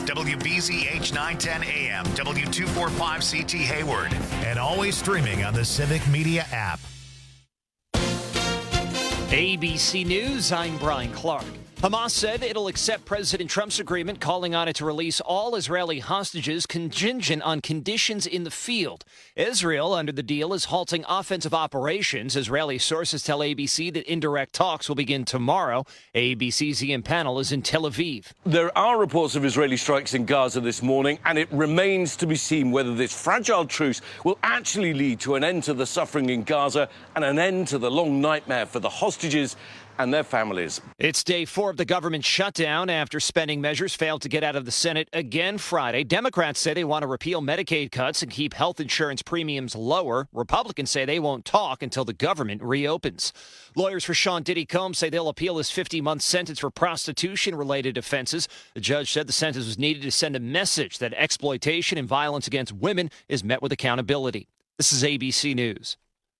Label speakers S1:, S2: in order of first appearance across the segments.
S1: WBZH 910 AM, W245CT Hayward, and always streaming on the Civic Media app.
S2: ABC News, I'm Brian Clark. Hamas said it'll accept President Trump's agreement calling on it to release all Israeli hostages contingent on conditions in the field. Israel, under the deal, is halting offensive operations. Israeli sources tell ABC that indirect talks will begin tomorrow. ABC's Ian Pannell is in Tel Aviv.
S3: There are reports of Israeli strikes in Gaza this morning, and it remains to be seen whether this fragile truce will actually lead to an end to the suffering in Gaza and an end to the long nightmare for the hostages and their families.
S2: It's day 4 of the government shutdown after spending measures failed to get out of the Senate again Friday. Democrats say they want to repeal Medicaid cuts and keep health insurance premiums lower. Republicans say they won't talk until the government reopens. Lawyers for Sean Diddy Combs say they'll appeal his 50-month sentence for prostitution-related offenses. The judge said the sentence was needed to send a message that exploitation and violence against women is met with accountability. This is ABC News.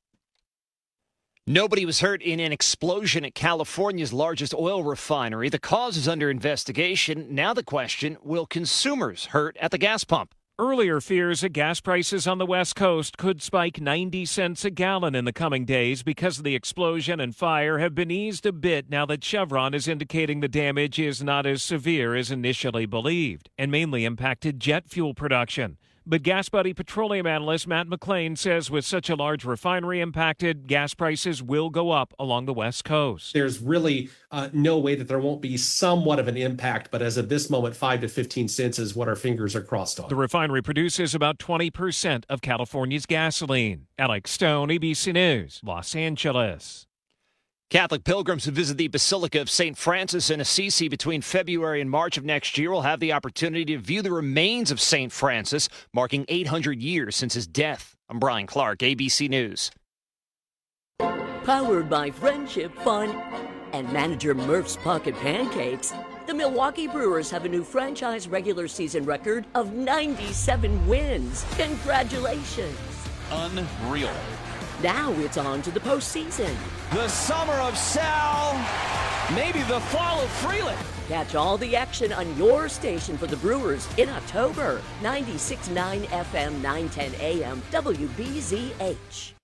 S2: Nobody was hurt in an explosion at California's largest oil refinery. The cause is under investigation. Now the question, will consumers hurt at the gas pump?
S4: Earlier fears that gas prices on the West Coast could spike 90 cents a gallon in the coming days because of the explosion and fire have been eased a bit now that Chevron is indicating the damage is not as severe as initially believed and mainly impacted jet fuel production. But Gas Buddy petroleum analyst Matt McLean says with such a large refinery impacted, gas prices will go up along the West Coast.
S5: There's really no way that there won't be somewhat of an impact, but as of this moment, 5 to 15 cents is what our fingers are crossed on.
S4: The refinery produces about 20% of California's gasoline. Alex Stone, ABC News, Los Angeles.
S2: Catholic pilgrims who visit the Basilica of St. Francis in Assisi between February and March of next year will have the opportunity to view the remains of St. Francis, marking 800 years since his death. I'm Brian Clark, ABC News.
S6: Powered by Friendship Fun and manager Murph's Pocket Pancakes, the Milwaukee Brewers have a new franchise regular season record of 97 wins. Congratulations.
S7: Unreal.
S6: Now it's on to the postseason.
S7: The summer of Sal, maybe the fall of Freeland.
S6: Catch all the action on your station for the Brewers in October. 96.9 FM, 910 AM, WBZH.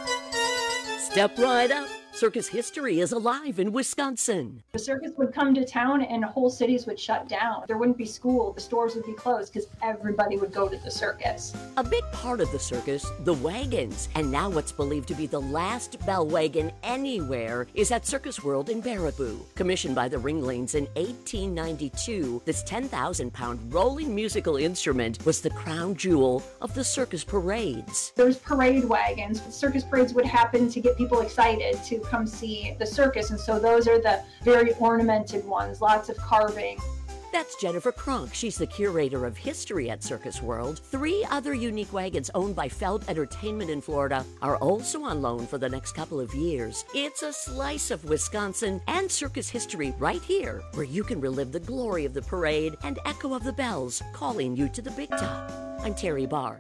S6: Step right up. Circus history is alive in Wisconsin.
S8: The circus would come to town and whole cities would shut down. There wouldn't be school, the stores would be closed because everybody would go to the circus.
S6: A big part of the circus, the wagons, and now what's believed to be the last bell wagon anywhere is at Circus World in Baraboo. Commissioned by the Ringlings in 1892, this 10,000-pound rolling musical instrument was the crown jewel of the circus parades.
S8: There's parade wagons. Circus parades would happen to get people excited to come see the circus, and so those are the very ornamented ones, lots of carving.
S6: That's Jennifer Kronk. She's the curator of history at Circus World. 3 other unique wagons owned by Feld Entertainment in Florida are also on loan for the next couple of years. It's a slice of Wisconsin and circus history right here, where you can relive the glory of the parade and echo of the bells calling you to the big top. I'm Terry Barr.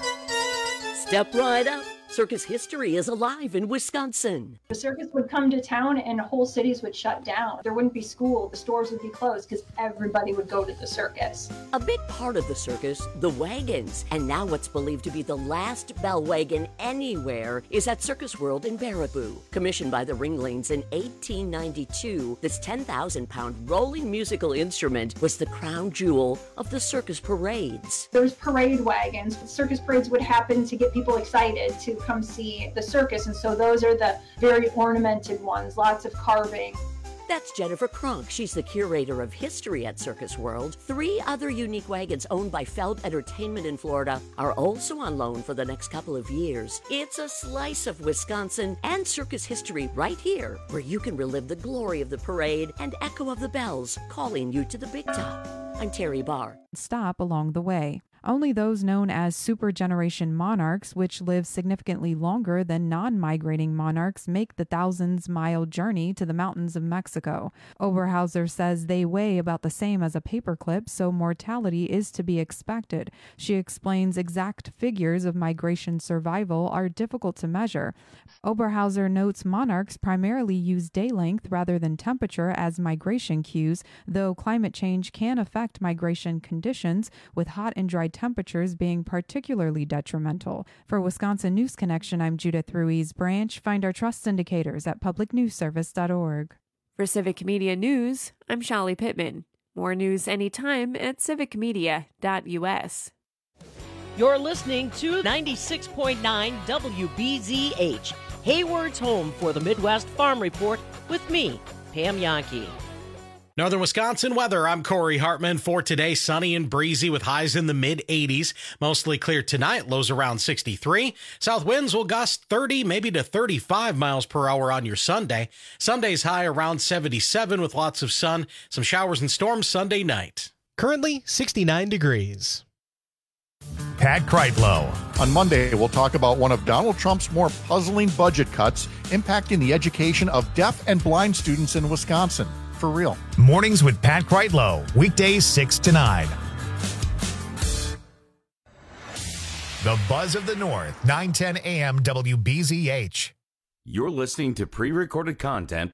S6: Step right up. Circus history is alive in Wisconsin.
S8: The circus would come to town and whole cities would shut down. There wouldn't be school, the stores would be closed because everybody would go to the circus.
S6: A big part of the circus, the wagons, and now what's believed to be the last bell wagon anywhere is at Circus World in Baraboo. Commissioned by the Ringlings in 1892, this 10,000-pound rolling musical instrument was the crown jewel of the circus parades.
S8: There's parade wagons. Circus parades would happen to get people excited to come see the circus, and so those are the very ornamented ones, lots of carving.
S6: That's Jennifer Kronk. She's the curator of history at Circus World. 3 other unique wagons owned by Feld Entertainment in Florida are also on loan for the next couple of years. It's a slice of Wisconsin and circus history right here, where you can relive the glory of the parade and echo of the bells calling you to the big top. I'm Terry Barr.
S9: Stop along the way. Only those known as supergeneration monarchs, which live significantly longer than non-migrating monarchs, make the thousands-mile journey to the mountains of Mexico. Oberhauser says they weigh about the same as a paperclip, so mortality is to be expected. She explains exact figures of migration survival are difficult to measure. Oberhauser notes monarchs primarily use day length rather than temperature as migration cues, though climate change can affect migration conditions, with hot and dry temperatures being particularly detrimental. For Wisconsin News Connection, I'm Judith Ruiz Branch. Find our trust indicators at publicnewsservice.org.
S10: For Civic Media News, I'm Shali Pittman. More news anytime at civicmedia.us.
S11: You're listening to 96.9 WBZH, Hayward's home for the Midwest Farm Report with me, Pam Yonke.
S12: Northern Wisconsin weather, I'm Corey Hartman. For today, sunny and breezy with highs in the mid-80s. Mostly clear tonight, lows around 63. South winds will gust 30, maybe to 35 miles per hour on your Sunday. Sunday's high around 77 with lots of sun. Some showers and storms Sunday night.
S13: Currently 69 degrees.
S1: Pat Kreitlow.
S14: On Monday, we'll talk about one of Donald Trump's more puzzling budget cuts impacting the education of deaf and blind students in Wisconsin. For real.
S1: Mornings with Pat Kreitlow, weekdays 6 to 9. The Buzz of the North, 910 AM WBZH.
S15: You're listening to pre-recorded content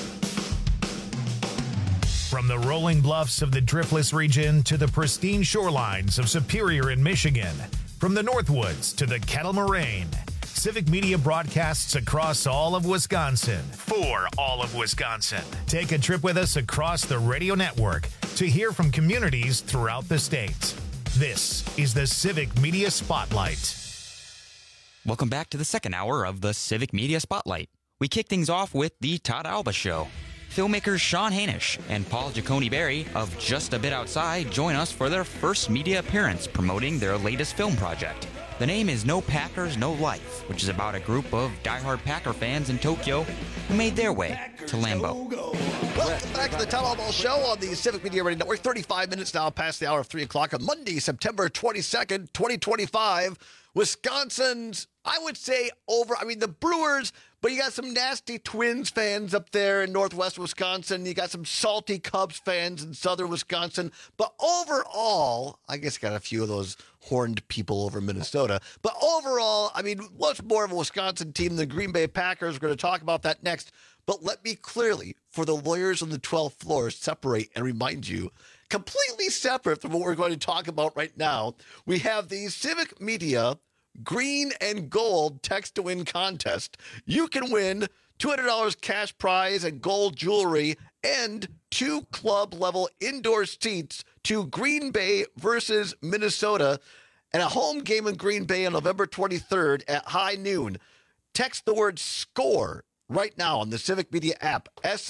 S1: from the rolling bluffs of the Driftless region to the pristine shorelines of Superior in Michigan, from the Northwoods to the Kettle Moraine. Civic Media broadcasts across all of Wisconsin, for all of Wisconsin. Take a trip with us across the radio network to hear from communities throughout the state. This is the Civic Media Spotlight.
S16: Welcome back to the second hour of the Civic Media Spotlight. We kick things off with the Todd Alba Show. Filmmakers Sean Hanisch and Paul Giacone Berry of Just a Bit Outside join us for their first media appearance promoting their latest film project. The name is No Packers, No Life, which is about a group of diehard Packer fans in Tokyo who made their way to Lambeau.
S17: Welcome back to the Todd Alba Show on the Civic Media Radio Network. 35 minutes now past the hour of 3 o'clock on Monday, September 22nd, 2025. Wisconsin's, I would say, the Brewers, but you got some nasty Twins fans up there in northwest Wisconsin. You got some salty Cubs fans in southern Wisconsin. But overall, I guess got a few of those horned people over Minnesota. But overall, what's more of a Wisconsin team than the Green Bay Packers? We're going to talk about that next. But let me clearly, for the lawyers on the 12th floor, separate and remind you, completely separate from what we're going to talk about right now, we have the Civic Media Green and Gold Text to Win contest. You can win $200 cash prize and gold jewelry and 2 club-level indoor seats to Green Bay versus Minnesota and a home game in Green Bay on November 23rd at high noon. Text the word SCORE right now on the Civic Media app,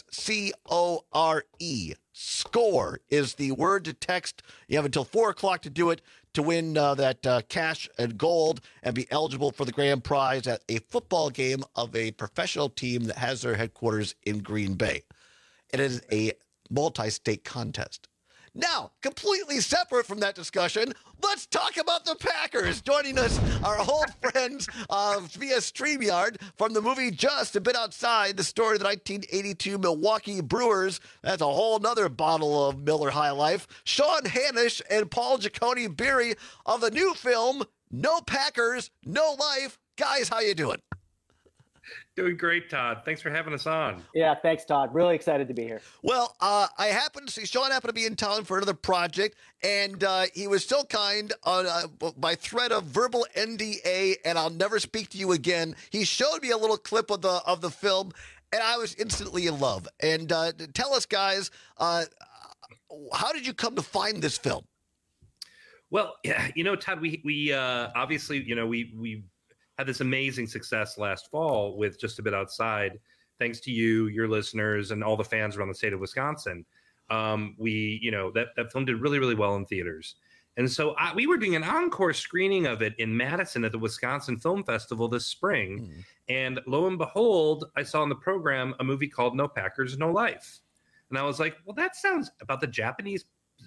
S17: SCORE. SCORE is the word to text. You have until 4 o'clock to do it to win that cash and gold and be eligible for the grand prize at a football game of a professional team that has their headquarters in Green Bay. It is a multi-state contest. Now, completely separate from that discussion, let's talk about the Packers. Joining us, our old friends via StreamYard from the movie Just a Bit Outside, the story of the 1982 Milwaukee Brewers. That's a whole nother bottle of Miller High Life. Sean Hanisch and Paul Giacone Berry of the new film, No Packers, No Life. Guys, how you doing?
S18: Doing great, Todd. Thanks for having us on.
S19: Yeah, thanks, Todd. Really excited to be here.
S17: Well, I happened to see Sean happened to be in town for another project, and he was so kind by threat of verbal NDA, and I'll never speak to you again. He showed me a little clip of the film, and I was instantly in love. And tell us, guys, how did you come to find this film?
S18: Well, Todd, we obviously, we had this amazing success last fall with Just a Bit Outside, thanks to you, your listeners, and all the fans around the state of Wisconsin. That film did really, really well in theaters. And so we were doing an encore screening of it in Madison at the Wisconsin Film Festival this spring. And lo and behold, I saw in the program a movie called No Packers, No Life. And I was like, well, that sounds about the Japanese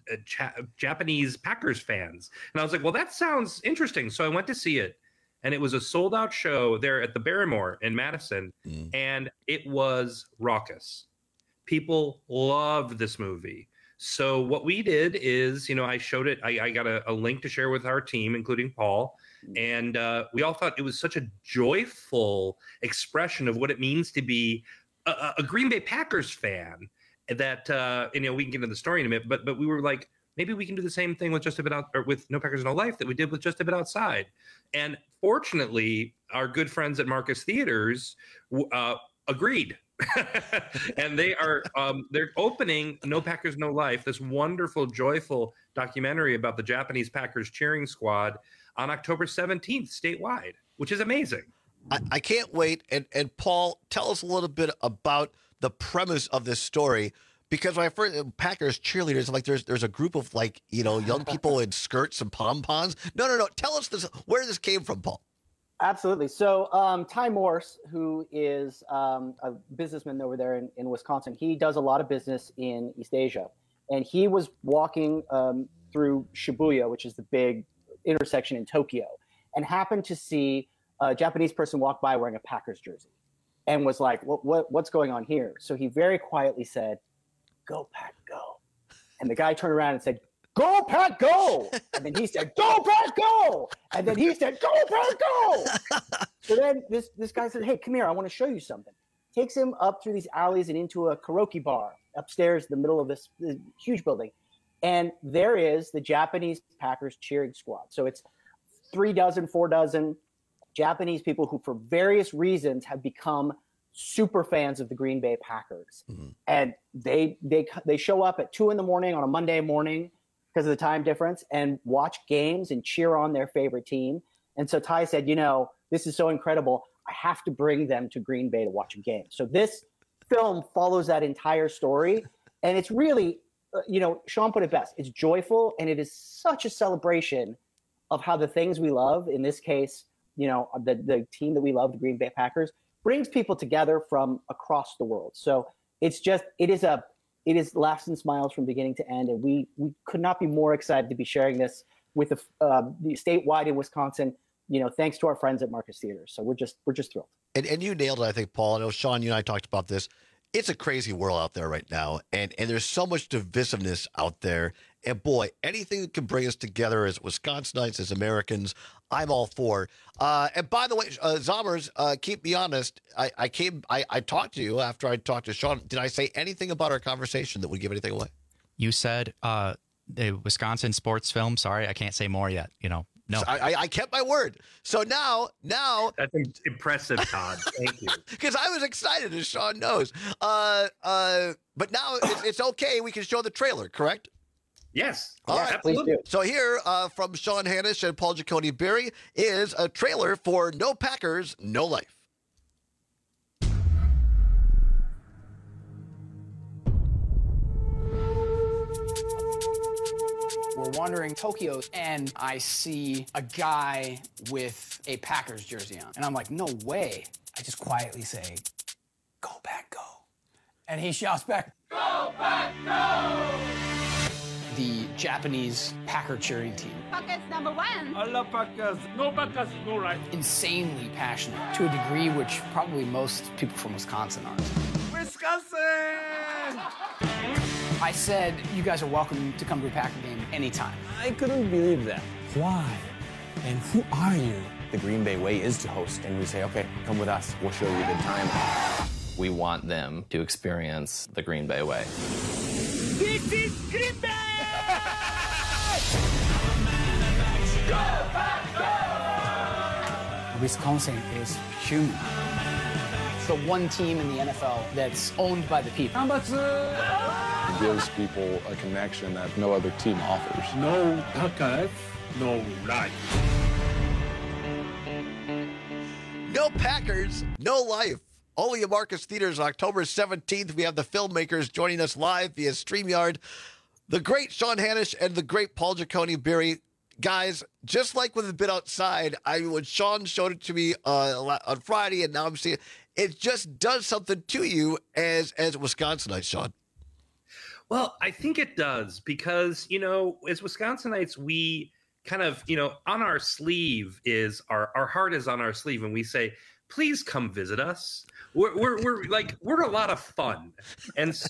S18: Japanese Packers fans. And I was like, well, that sounds interesting. So I went to see it. And it was a sold-out show there at the Barrymore in Madison. And it was raucous. People loved this movie. So what we did is, I showed it. I got a link to share with our team, including Paul. And we all thought it was such a joyful expression of what it means to be a Green Bay Packers fan that, we can get into the story in a minute. But we were like, maybe we can do the same thing with with No Packers No Life that we did with Just a Bit Outside. And fortunately, our good friends at Marcus Theaters agreed. And they're opening No Packers No Life, this wonderful, joyful documentary about the Japanese Packers cheering squad on October 17th statewide, which is amazing.
S17: I can't wait. And Paul, tell us a little bit about the premise of this story. Because when I first Packers cheerleaders, like there's a group of young people in skirts and pom-poms. No. Tell us where this came from, Paul.
S19: Absolutely. So Ty Morse, who is a businessman over there in Wisconsin, he does a lot of business in East Asia. And he was walking through Shibuya, which is the big intersection in Tokyo, and happened to see a Japanese person walk by wearing a Packers jersey and was like, what's going on here? So he very quietly said, "Go Pack, go." And the guy turned around and said, "Go Pack, go." And then he said, "Go Pack, go." And then he said, "Go Pack, go." So then this guy said, "Hey, come here. I want to show you something." Takes him up through these alleys and into a karaoke bar upstairs in the middle of this huge building. And there is the Japanese Packers cheering squad. So it's 4 Japanese people who, for various reasons, have become super fans of the Green Bay Packers. And they show up at 2 a.m. on a Monday morning because of the time difference and watch games and cheer on their favorite team. And so Ty said, this is so incredible. I have to bring them to Green Bay to watch a game. So this film follows that entire story. And it's really, Sean put it best. It's joyful, and it is such a celebration of how the things we love, in this case, the team that we love, the Green Bay Packers, brings people together from across the world. So it is laughs and smiles from beginning to end. And we could not be more excited to be sharing this with the statewide in Wisconsin, thanks to our friends at Marcus Theaters. So we're just thrilled. And you nailed it, I think, Paul. I know, Sean, you and I talked about this. It's a crazy world out there right now. And there's so much divisiveness out there. And boy, anything that can bring us together as Wisconsinites, as Americans, I'm all for. And by the way, Zommers, keep me honest. I talked to you after I talked to Sean. Did I say anything about our conversation that would give anything away?
S16: You said the Wisconsin sports film. Sorry, I can't say more yet. No,
S17: so I kept my word. So now
S18: that's impressive, Todd. Thank you.
S17: Because I was excited, as Sean knows. But now it's okay. We can show the trailer, correct?
S18: Yes.
S17: All right.
S19: Absolutely.
S17: So here from Sean Hanish and Paul Giacone Berry is a trailer for No Packers, No Life.
S20: We're wandering Tokyo, and I see a guy with a Packers jersey on. And I'm like, no way. I just quietly say, "Go Pack, go." And he shouts back, "Go Pack, go!" The Japanese Packer cheering team.
S21: Packers number 1.
S20: I love Packers. No Packers, no life. Insanely passionate to a degree which probably most people from Wisconsin aren't.
S21: Wisconsin!
S20: I said, you guys are welcome to come to a Packer game anytime.
S22: I couldn't believe that. Why? And who are you?
S23: The Green Bay way is to host, and we say, okay, come with us. We'll show you a good time. We want them to experience the Green Bay way.
S21: This is Green Bay!
S20: Wisconsin is human. It's the one team in the NFL that's owned by the people.
S22: It gives people a connection that no other team offers. No Packers, no life.
S17: No Packers, no life. Only at Marcus Theaters on October 17th. We have the filmmakers joining us live via StreamYard. The great Sean Hanish and the great Paul Giacone Berry. Guys, just like with A Bit Outside, when Sean showed it to me on Friday, and now I'm seeing it just does something to you as Wisconsinites, Sean.
S18: Well, I think it does because, as Wisconsinites, we kind of, on our sleeve is our heart is on our sleeve, and we say, please come visit us. We're a lot of fun. And so,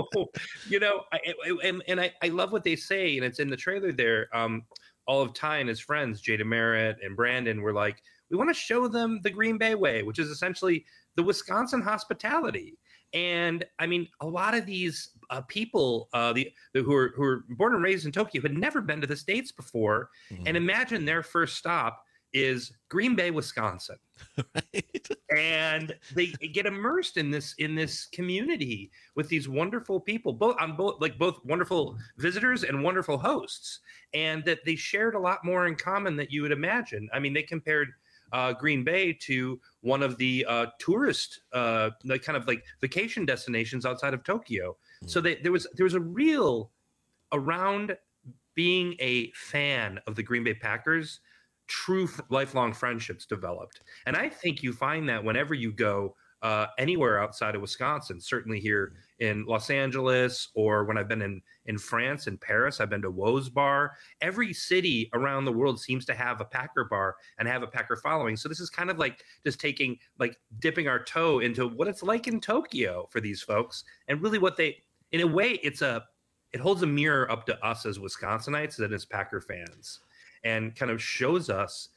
S18: I love what they say, and it's in the trailer there. All of Ty and his friends, Jada Merritt and Brandon, were like, we want to show them the Green Bay way, which is essentially the Wisconsin hospitality. And I mean, a lot of these people who are born and raised in Tokyo had never been to the States before. Mm-hmm. And imagine their first stop is Green Bay, Wisconsin. Right. And they get immersed in this community with these wonderful people, both wonderful visitors and wonderful hosts, and that they shared a lot more in common than you would imagine. I mean, they compared Green Bay to one of the tourist kind of like vacation destinations outside of Tokyo. Mm-hmm. So there was a real around being a fan of the Green Bay Packers. True lifelong friendships developed. And I think you find that whenever you go anywhere outside of Wisconsin, certainly here in Los Angeles, or when I've been in France, in Paris, I've been to Woe's Bar. Every city around the world seems to have a Packer bar and have a Packer following. So this is kind of like just dipping our toe into what it's like in Tokyo for these folks. And really in a way, it holds a mirror up to us as Wisconsinites and as Packer fans, and kind of shows us,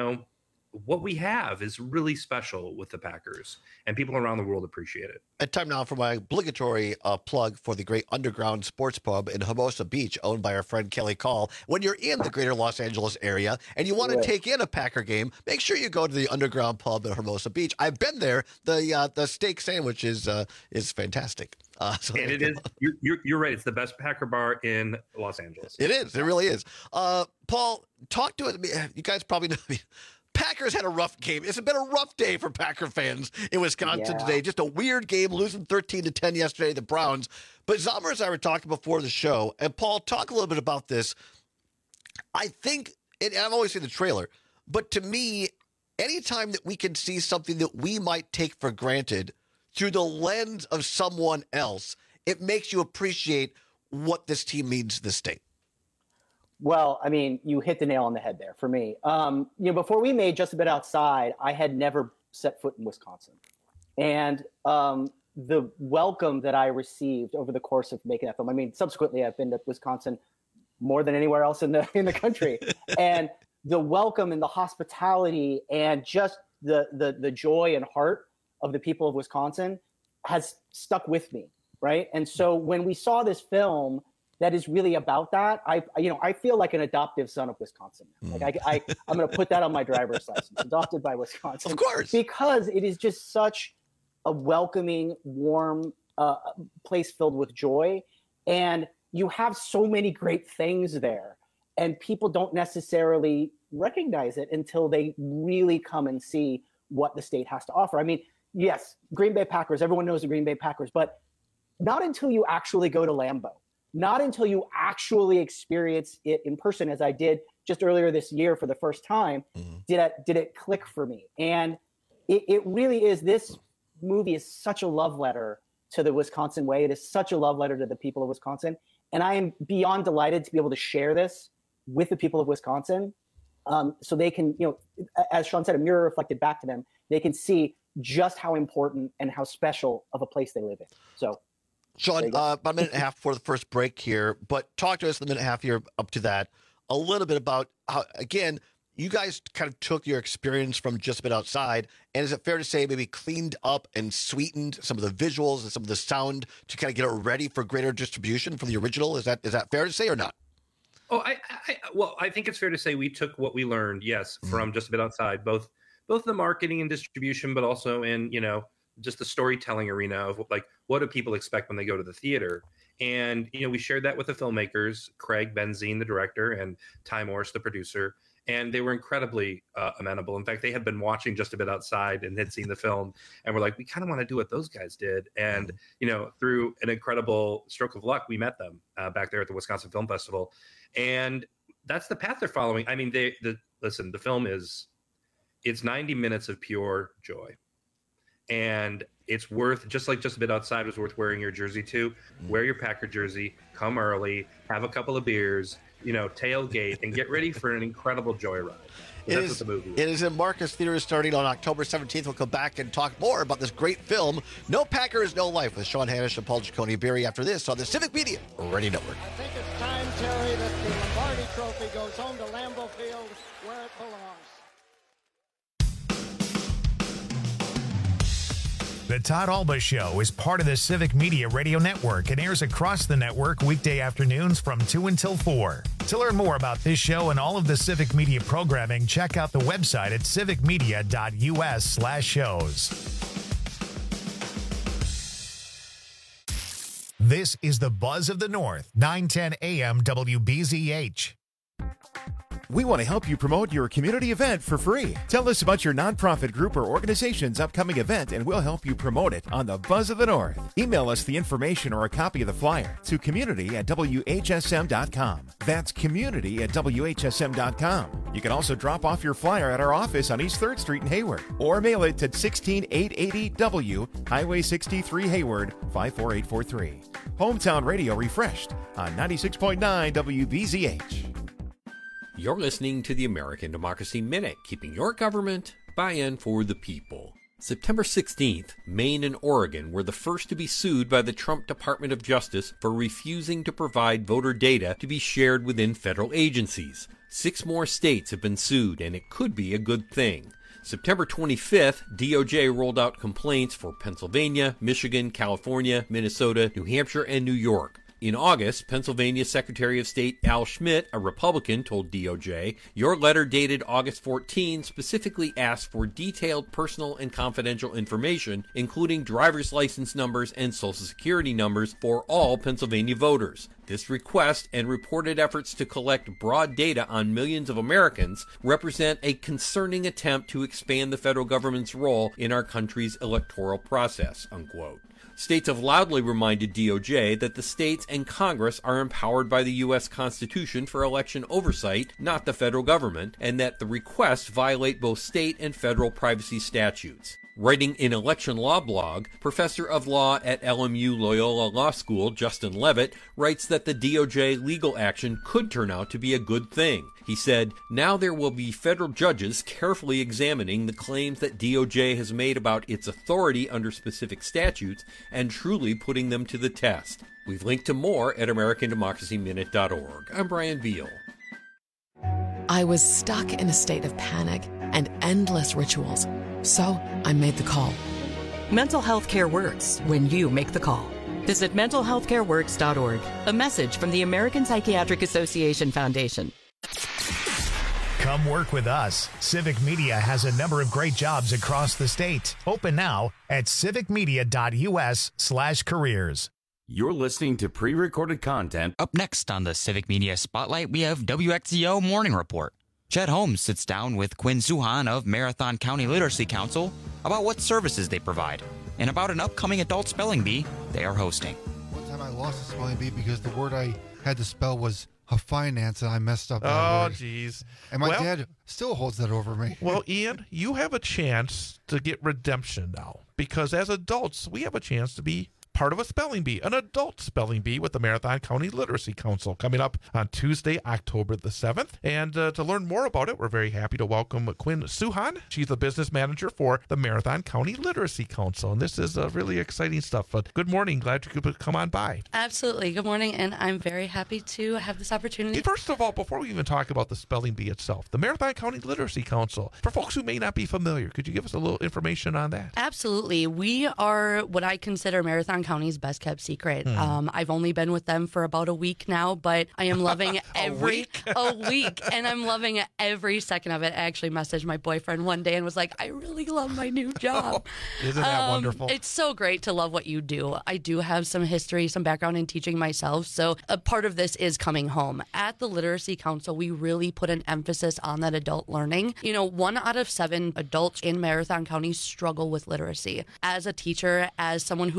S18: what we have is really special with the Packers, and people around the world appreciate it.
S17: And time now for my obligatory plug for the great Underground Sports Pub in Hermosa Beach, owned by our friend Kelly Call. When you're in the greater Los Angeles area and you want to take in a Packer game, make sure you go to the Underground Pub in Hermosa Beach. I've been there. The steak sandwich is fantastic.
S18: And it is. You're right. It's the best Packer bar in Los Angeles.
S17: It is. It really is. Paul, talk to us. You guys probably know. Packers had a rough game. It's been a rough day for Packer fans in Wisconsin today. Just a weird game, losing 13-10 yesterday, the Browns. But Zomer and I were talking before the show, and Paul, talk a little bit about this. I think, and I've always seen the trailer, but to me, anytime that we can see something that we might take for granted through the lens of someone else, it makes you appreciate what this team means to the state.
S19: Well, I mean, you hit the nail on the head there for me. Before we made Just a Bit Outside, I had never set foot in Wisconsin. And the welcome that I received over the course of making that film, I mean, subsequently I've been to Wisconsin more than anywhere else in the country. And the welcome and the hospitality and just the joy and heart of the people of Wisconsin has stuck with me, right? And so when we saw this film that is really about that, I feel like an adoptive son of Wisconsin. Like I'm going to put that on my driver's license, adopted by Wisconsin.
S17: Of course.
S19: Because it is just such a welcoming, warm place filled with joy. And you have so many great things there. And people don't necessarily recognize it until they really come and see what the state has to offer. I mean, yes, Green Bay Packers, everyone knows the Green Bay Packers, but not until you actually go to Lambeau. Not until you actually experience it in person, as I did just earlier this year for the first time, did it click for me. And it really is. This movie is such a love letter to the Wisconsin way. It is such a love letter to the people of Wisconsin. And I am beyond delighted to be able to share this with the people of Wisconsin, so they can, as Sean said, a mirror reflected back to them. They can see just how important and how special of a place they live in. So,
S17: Sean, about a minute and a half before the first break here, but talk to us in the minute and a half here up to that a little bit about how, again, you guys kind of took your experience from Just a Bit Outside, and is it fair to say maybe cleaned up and sweetened some of the visuals and some of the sound to kind of get it ready for greater distribution from the original? Is that fair to say or not?
S18: Oh, I think it's fair to say we took what we learned, yes, from Just a Bit Outside, both the marketing and distribution, but also in, just the storytelling arena of like, what do people expect when they go to the theater? And, we shared that with the filmmakers, Craig Benzine, the director, and Ty Morris, the producer, and they were incredibly amenable. In fact, they had been watching Just a Bit Outside and had seen the film and were like, we kind of want to do what those guys did. And, through an incredible stroke of luck, we met them back there at the Wisconsin Film Festival. And that's the path they're following. I mean, listen, the film it's 90 minutes of pure joy. And it's worth, just like Just a Bit Outside was worth wearing your jersey to, wear your Packer jersey, come early, have a couple of beers, tailgate, and get ready for an incredible joyride. That's what the movie is.
S17: It is in Marcus Theaters starting on October 17th. We'll come back and talk more about this great film, No Packers, No Life, with Sean Hanish and Paul Giacone-Berry after this on the Civic Media Radio Network.
S3: I think it's time, Terry, that the Lombardi Trophy goes home to Lambeau Field where it belongs.
S1: The Todd Alba Show is part of the Civic Media Radio Network and airs across the network weekday afternoons from 2 until 4. To learn more about this show and all of the Civic Media programming, check out the website at civicmedia.us/shows. This is the Buzz of the North, 910 AM WBZH.
S4: We want to help you promote your community event for free. Tell us about your nonprofit group or organization's upcoming event and we'll help you promote it on the Buzz of the North. Email us the information or a copy of the flyer to community@WHSM.com. That's community@WHSM.com. You can also drop off your flyer at our office on East 3rd Street in Hayward or mail it to 16880 W, Highway 63 Hayward, 54843. Hometown Radio refreshed on 96.9 WBZH.
S5: You're listening to the American Democracy Minute, keeping your government by-in for the people. September 16th, Maine and Oregon were the first to be sued by the Trump Department of Justice for refusing to provide voter data to be shared within federal agencies. 6 more states have been sued, and it could be a good thing. September 25th, DOJ rolled out complaints for Pennsylvania, Michigan, California, Minnesota, New Hampshire, and New York. In August, Pennsylvania Secretary of State Al Schmidt, a Republican, told DOJ, "Your letter dated August 14 specifically asked for detailed personal and confidential information, including driver's license numbers and social security numbers for all Pennsylvania voters. This request and reported efforts to collect broad data on millions of Americans represent a concerning attempt to expand the federal government's role in our country's electoral process," unquote. States have loudly reminded DOJ that the states and Congress are empowered by the U.S. Constitution for election oversight, not the federal government, and that the requests violate both state and federal privacy statutes. Writing in Election Law blog, Professor of Law at LMU Loyola Law School, Justin Levitt, writes that the DOJ legal action could turn out to be a good thing. He said, "Now there will be federal judges carefully examining the claims that DOJ has made about its authority under specific statutes and truly putting them to the test." We've linked to more at AmericanDemocracyMinute.org. I'm Brian Beal.
S24: I was stuck in a state of panic and endless rituals. So I made the call.
S25: Mental health care works when you make the call. Visit mentalhealthcareworks.org. A message from the American Psychiatric Association Foundation.
S1: Come work with us. Civic Media has a number of great jobs across the state. Open now at civicmedia.us/careers.
S15: You're listening to pre-recorded content.
S16: Up next on the Civic Media Spotlight, we have WXZO Morning Report. Chet Holmes sits down with Quinn Suhan of Marathon County Literacy Council about what services they provide and about an upcoming adult spelling bee they are hosting.
S26: One time I lost a spelling bee because the word I had to spell was finance, and I messed up.
S27: Oh, geez.
S26: And my dad still holds that over me.
S27: Well, Ian, you have a chance to get redemption now, because as adults, we have a chance to be part of a spelling bee, an adult spelling bee with the Marathon County Literacy Council coming up on Tuesday, October the 7th. And to learn more about it, we're very happy to welcome Quinn Suhan. She's the business manager for the Marathon County Literacy Council. And this is really exciting stuff. But good morning. Glad you could come on by.
S28: Absolutely. Good morning. And I'm very happy to have this opportunity.
S27: First of all, before we even talk about the spelling bee itself, the Marathon County Literacy Council, for folks who may not be familiar, could you give us a little information on that?
S28: Absolutely. We are what I consider Marathon County's best kept secret. I've only been with them for about a week now, but I am loving a week, and I'm loving every second of it. I actually messaged my boyfriend one day and was like, I really love my new job.
S27: Isn't that wonderful?
S28: It's so great to love what you do. I do have some history, some background in teaching myself, so a part of this is coming home. At the Literacy Council, we really put an emphasis on that adult learning. 1 out of 7 adults in Marathon County struggle with literacy. As a teacher, as someone who grew up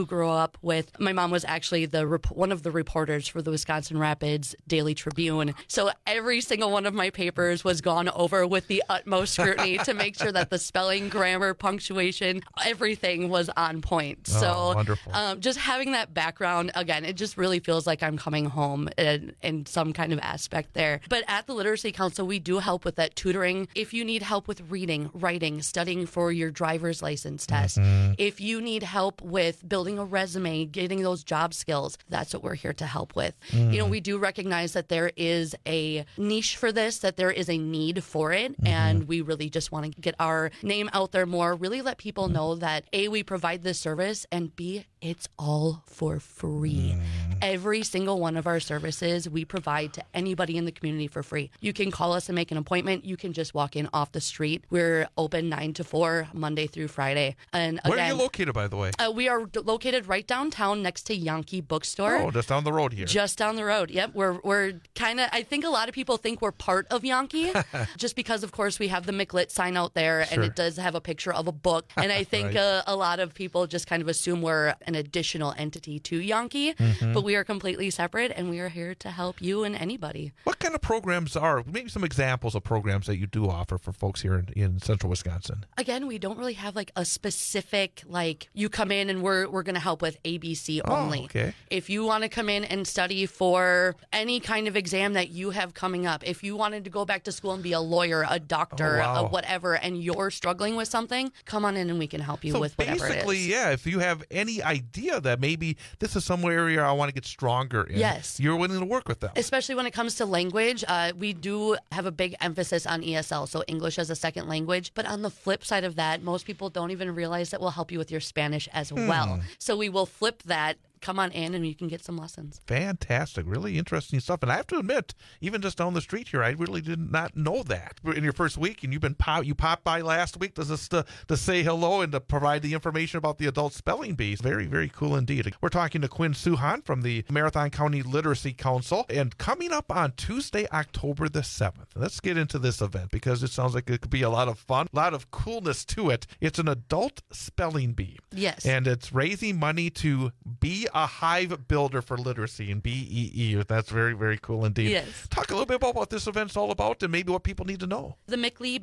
S28: up with, my mom was actually one of the reporters for the Wisconsin Rapids Daily Tribune. So every single one of my papers was gone over with the utmost scrutiny to make sure that the spelling, grammar, punctuation, everything was on point. So
S27: wonderful.
S28: Just having that background, again, it just really feels like I'm coming home in some kind of aspect there. But at the Literacy Council, we do help with that tutoring. If you need help with reading, writing, studying for your driver's license test, if you need help with building a resume, getting those job skills, that's what we're here to help with. You know, we do recognize that there is a niche for this, that there is a need for it, and we really just want to get our name out there more, really let people know that A, we provide this service, and B, it's all for free. Every single one of our services we provide to anybody in the community for free. You can call us and make an appointment. You can just walk in off the street. We're open 9 to 4, Monday through Friday. And again,
S27: where are you located, by the way?
S28: We are located right downtown next to Yankee Bookstore.
S27: Oh, just down the road here.
S28: Just down the road. Yep. We're kind of, I think a lot of people think we're part of Yankee just because, of course, we have the McLit sign out there, and it does have a picture of a book. And I think a lot of people just kind of assume we're an additional entity to Yankee, but we are completely separate, and we are here to help you and anybody.
S27: What kind of programs are, maybe some examples of programs that you do offer for folks here in central Wisconsin?
S28: Again, we don't really have like a specific, like, you come in and we're going to help with ABC only.
S27: Okay.
S28: If you want to come in and study for any kind of exam that you have coming up, if you wanted to go back to school and be a lawyer, a doctor, a whatever, and you're struggling with something, come on in and we can help you with whatever it is.
S27: Basically, if you have any idea that maybe this is some area I want to get stronger in, you're willing to work with them.
S28: Especially when it comes to language, we do have a big emphasis on ESL, so English as a second language. But on the flip side of that, most people don't even realize that we'll help you with your Spanish as well. So we will flip that. Come on in and you can get some lessons.
S27: Fantastic. Really interesting stuff. And I have to admit, even just down the street here, I really did not know that. In your first week, and you popped by last week to say hello and to provide the information about the adult spelling bee. Very, very cool indeed. We're talking to Quinn Suhan from the Marathon County Literacy Council. And coming up on Tuesday, October the 7th, let's get into this event because it sounds like it could be a lot of fun, a lot of coolness to it. It's an adult spelling bee.
S28: Yes.
S27: And it's raising money to be a hive builder for literacy and BEE. That's very, very cool indeed.
S28: Yes.
S27: Talk a little bit about what this event's all about and maybe what people need to know.
S28: The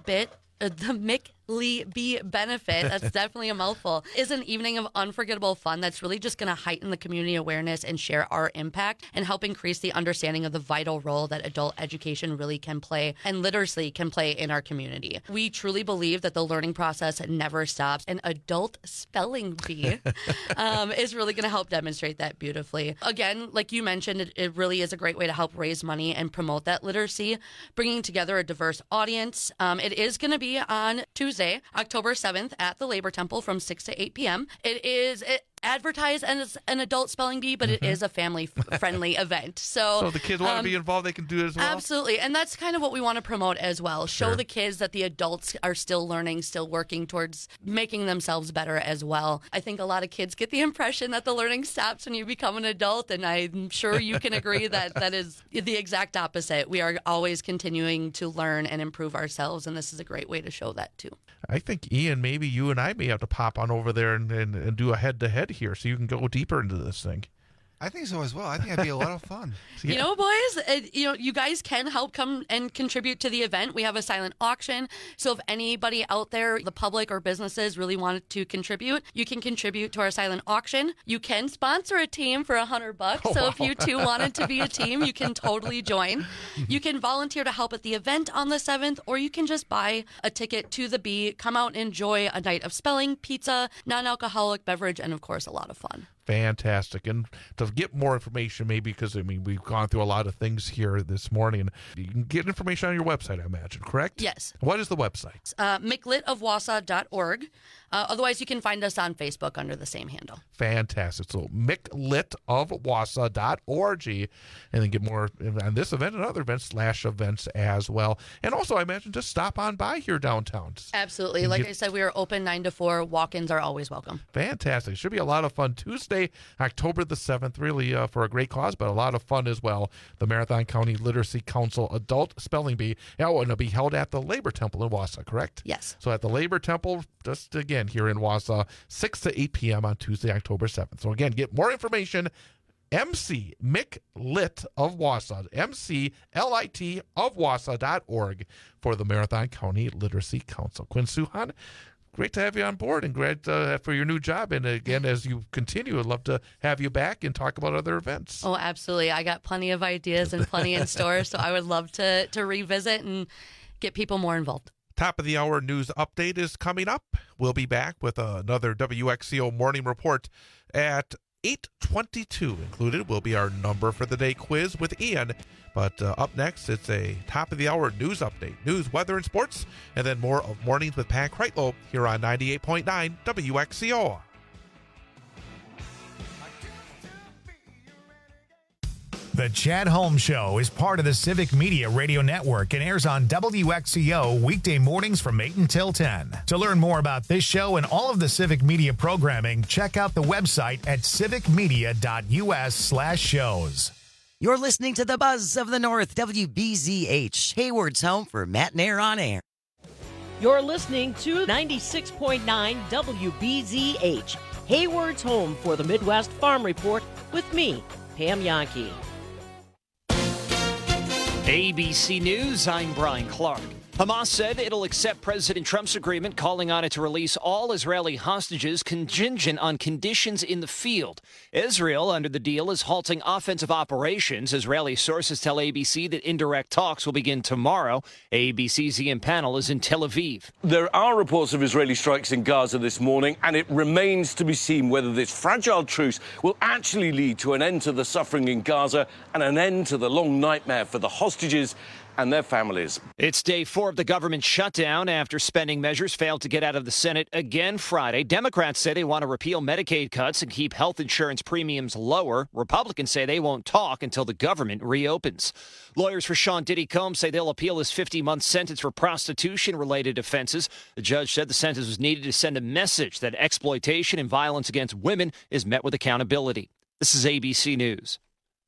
S28: McLee Bee Benefit, that's definitely a mouthful, is an evening of unforgettable fun that's really just going to heighten the community awareness and share our impact and help increase the understanding of the vital role that adult education really can play and literacy can play in our community. We truly believe that the learning process never stops, and adult spelling bee is really going to help demonstrate that beautifully. Again, like you mentioned, it really is a great way to help raise money and promote that literacy, bringing together a diverse audience. It is going to be on Tuesday, October 7th at the Labor Temple from 6 to 8 p.m. It is advertised as an adult spelling bee, but it is a family-friendly event. So
S27: the kids want to be involved, they can do it as well?
S28: Absolutely. And that's kind of what we want to promote as well. Show the kids that the adults are still learning, still working towards making themselves better as well. I think a lot of kids get the impression that the learning stops when you become an adult, and I'm sure you can agree that that is the exact opposite. We are always continuing to learn and improve ourselves, and this is a great way to show that too.
S27: I think, Ian, maybe you and I may have to pop on over there and do a head-to-head here so you can go deeper into this thing.
S26: I think so as well. I think that'd be a lot of fun.
S28: You know, boys, you guys can help come and contribute to the event. We have a silent auction. So if anybody out there, the public or businesses really wanted to contribute, you can contribute to our silent auction. You can sponsor a team for $100. So if you two wanted to be a team, you can totally join. You can volunteer to help at the event on the 7th, or you can just buy a ticket to the Bee, come out and enjoy a night of spelling, pizza, non-alcoholic beverage, and of course, a lot of fun.
S27: Fantastic. And to get more information, maybe, because, we've gone through a lot of things here this morning. You can get information on your website, I imagine, correct?
S28: Yes.
S27: What is the website?
S28: McLitofwausau.org. Otherwise, you can find us on Facebook under the same handle.
S27: Fantastic. So McLitofwausau.org, and then get more on this event and other events /events as well. And also, I imagine, just stop on by here downtown.
S28: Absolutely. Like I said, we are open 9 to 4. Walk-ins are always welcome.
S27: Fantastic. Should be a lot of fun. Tuesday, Tuesday, October the 7th, really for a great cause, but a lot of fun as well. The Marathon County Literacy Council Adult Spelling Bee. And it'll be held at the Labor Temple in Wausau, correct?
S28: Yes.
S27: So at the Labor Temple, just again here in Wausau, 6 to 8 p.m. on Tuesday, October 7th. So again, get more information. MC Mick Lit of Wausau, MCLIT of Wausau.org for the Marathon County Literacy Council. Quinn Suhan, great to have you on board and great for your new job. And again, as you continue, I'd love to have you back and talk about other events.
S28: Oh, absolutely. I got plenty of ideas and plenty in store, so I would love to revisit and get people more involved.
S27: Top of the hour news update is coming up. We'll be back with another WXCO morning report at 8:22. Included will be our number for the day quiz with Ian. But up next, it's a top of the hour news update, news, weather, and sports, and then more of Mornings with Pat Kreitlow here on 98.9 WXCO.
S1: The Chad Holmes Show is part of the Civic Media Radio Network and airs on WXCO weekday mornings from 8 until 10. To learn more about this show and all of the Civic Media programming, check out the website at civicmedia.us/shows.
S2: You're listening to the Buzz of the North, WBZH, Hayward's home for Matt and Air on Air.
S6: You're listening to 96.9 WBZH, Hayward's home for the Midwest Farm Report with me, Pam Yankee.
S7: ABC News, I'm Brian Clark. Hamas said it'll accept President Trump's agreement calling on it to release all Israeli hostages contingent on conditions in the field. Israel, under the deal, is halting offensive operations. Israeli sources tell ABC that indirect talks will begin tomorrow. ABC's Ian Pannell is in Tel Aviv.
S8: There are reports of Israeli strikes in Gaza this morning, and it remains to be seen whether this fragile truce will actually lead to an end to the suffering in Gaza and an end to the long nightmare for the hostages and their families.
S7: It's day 4 of the government shutdown after spending measures failed to get out of the Senate again Friday. Democrats say they want to repeal Medicaid cuts and keep health insurance premiums lower. Republicans say they won't talk until the government reopens. Lawyers for Sean Diddy Combs say they'll appeal his 50-month sentence for prostitution-related offenses. The judge said the sentence was needed to send a message that exploitation and violence against women is met with accountability. This is ABC News.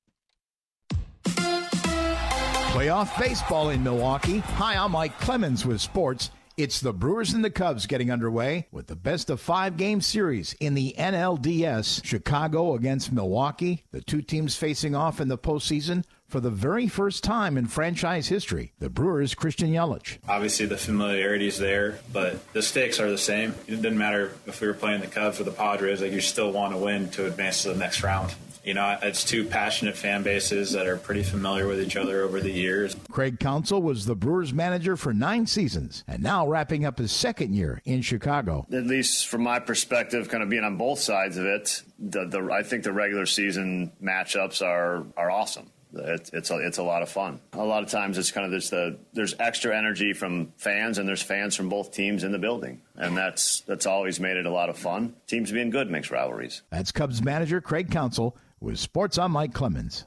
S9: Playoff baseball in Milwaukee. Hi, I'm Mike Clemens with sports. It's the Brewers and the Cubs getting underway with the best-of-5 game series in the NLDS. Chicago against Milwaukee, the two teams facing off in the postseason for the very first time in franchise history. The Brewers' Christian Yelich.
S10: Obviously, the familiarity is there, but the stakes are the same. It doesn't matter if we were playing the Cubs or the Padres. Like, you still want to win to advance to the next round. You know, it's two passionate fan bases that are pretty familiar with each other over the years.
S9: Craig Counsell was the Brewers manager for 9 seasons and now wrapping up his second year in Chicago.
S11: At least from my perspective, kind of being on both sides of it, I think the regular season matchups are awesome. It's a lot of fun. A lot of times it's kind of there's extra energy from fans, and there's fans from both teams in the building, and that's always made it a lot of fun. Teams being good makes rivalries.
S9: That's Cubs manager Craig Counsell with Sports. I'm Mike Clemens.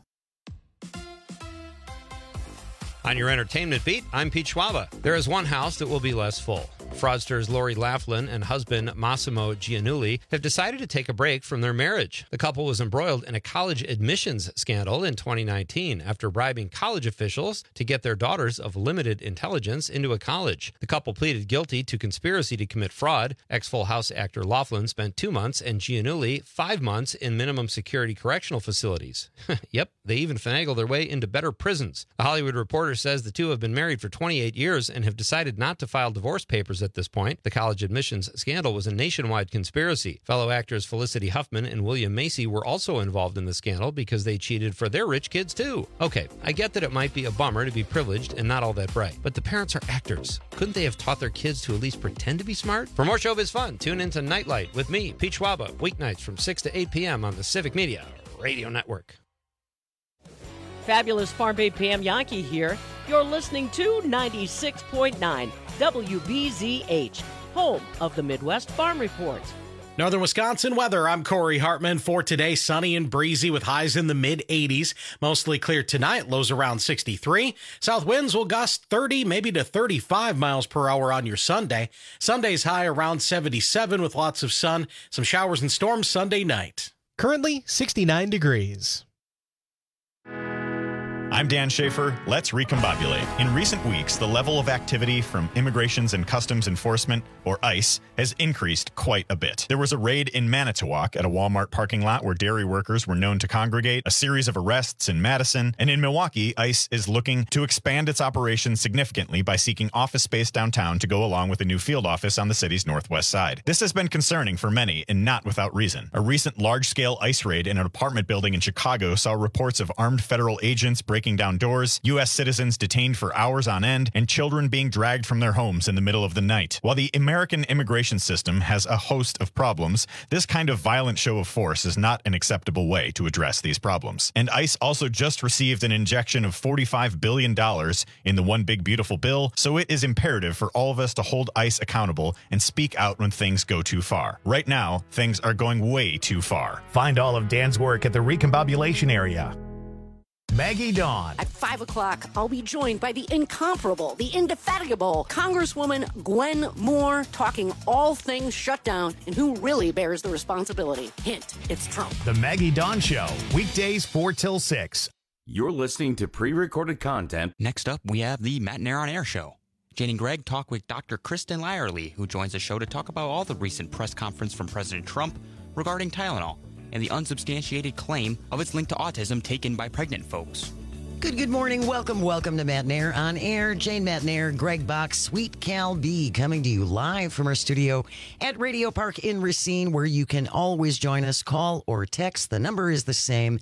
S12: On your entertainment beat, I'm Pete Schwaba. There is one house that will be less full. Fraudsters Lori Laughlin and husband Massimo Giannulli have decided to take a break from their marriage. The couple was embroiled in a college admissions scandal in 2019 after bribing college officials to get their daughters of limited intelligence into a college. The couple pleaded guilty to conspiracy to commit fraud. Ex-Full House actor Laughlin spent 2 months and Giannulli 5 months in minimum security correctional facilities. Yep, they even finagled their way into better prisons. The Hollywood Reporter says the two have been married for 28 years and have decided not to file divorce papers at this point. The college admissions scandal was a nationwide conspiracy. Fellow actors Felicity Huffman and William Macy were also involved in the scandal because they cheated for their rich kids too. Okay, I get that it might be a bummer to be privileged and not all that bright, but the parents are actors. Couldn't they have taught their kids to at least pretend to be smart? For more showbiz fun, tune into Nightlight with me, Pete Schwaba, weeknights from 6 to 8 p.m. on the Civic Media Radio Network.
S6: Fabulous Farm Babe Pam Yankee here. You're listening to 96.9 WBZH, home of the Midwest Farm Report.
S13: Northern Wisconsin weather. I'm Corey Hartman. For today, sunny and breezy with highs in the mid-80s. Mostly clear tonight, lows around 63. South winds will gust 30, maybe to 35 miles per hour on your Sunday. Sunday's high around 77 with lots of sun. Some showers and storms Sunday night. Currently 69 degrees.
S14: I'm Dan Schaefer. Let's recombobulate. In recent weeks, the level of activity from Immigrations and Customs Enforcement, or ICE, has increased quite a bit. There was a raid in Manitowoc at a Walmart parking lot where dairy workers were known to congregate, a series of arrests in Madison, and in Milwaukee, ICE is looking to expand its operations significantly by seeking office space downtown to go along with a new field office on the city's northwest side. This has been concerning for many, and not without reason. A recent large-scale ICE raid in an apartment building in Chicago saw reports of armed federal agents breaking down doors, U.S. citizens detained for hours on end, and children being dragged from their homes in the middle of the night. While the American immigration system has a host of problems, this kind of violent show of force is not an acceptable way to address these problems. And ICE also just received an injection of $45 billion in the One Big Beautiful Bill, so it is imperative for all of us to hold ICE accountable and speak out when things go too far. Right now, things are going way too far.
S1: Find all of Dan's work at the Recombobulation area. Maggie Dawn.
S17: At 5 o'clock, I'll be joined by the incomparable, the indefatigable Congresswoman Gwen Moore, talking all things shutdown and who really bears the responsibility. Hint, it's Trump.
S1: The Maggie Dawn Show, weekdays 4 till 6.
S15: You're listening to pre-recorded content.
S16: Next up, we have the Matt Nair on Air show. Jane and Greg talk with Dr. Kristen Lyerly, who joins the show to talk about all the recent press conference from President Trump regarding Tylenol and the unsubstantiated claim of its link to autism taken by pregnant folks.
S2: Good morning. Welcome to Matt Nair on Air. Jane Matt Nair, Greg Box, Sweet Cal B, coming to you live from our studio at Radio Park in Racine, where you can always join us. Call or text. The number is the same,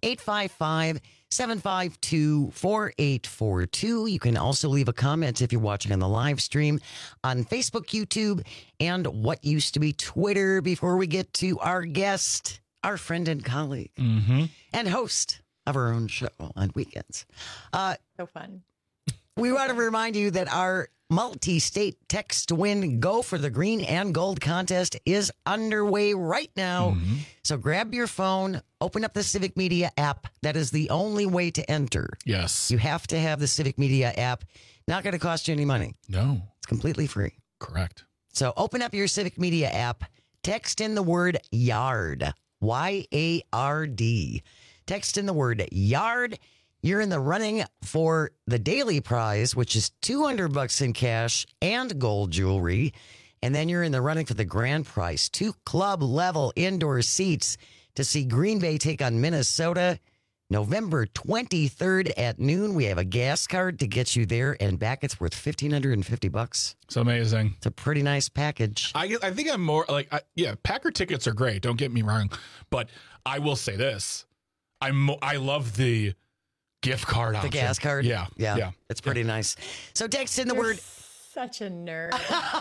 S2: 855-752-4842. You can also leave a comment if you're watching on the live stream on Facebook, YouTube, and what used to be Twitter. Before we get to our guest, our friend and colleague, and host of our own show on weekends.
S18: So fun.
S2: We want to remind you that our multi-state text to win Go for the Green and Gold contest is underway right now. So grab your phone, open up the Civic Media app. That is the only way to enter.
S19: Yes.
S2: You have to have the Civic Media app. Not going to cost you any money.
S19: No.
S2: It's completely free.
S19: Correct.
S2: So open up your Civic Media app, text in the word YARD, Y-A-R-D. Text in the word YARD. You're in the running for the daily prize, which is $200 in cash and gold jewelry. And then you're in the running for the grand prize, 2 club-level indoor seats to see Green Bay take on Minnesota November 23rd at noon. We have a gas card to get you there and back. It's worth $1,550.
S19: It's amazing.
S2: It's a pretty nice package.
S19: I think I'm more like, Packer tickets are great. Don't get me wrong. But I will say this. I love the gift card option.
S2: The gas card?
S19: Yeah.
S2: It's pretty nice. So text in the word.
S18: Such a nerd.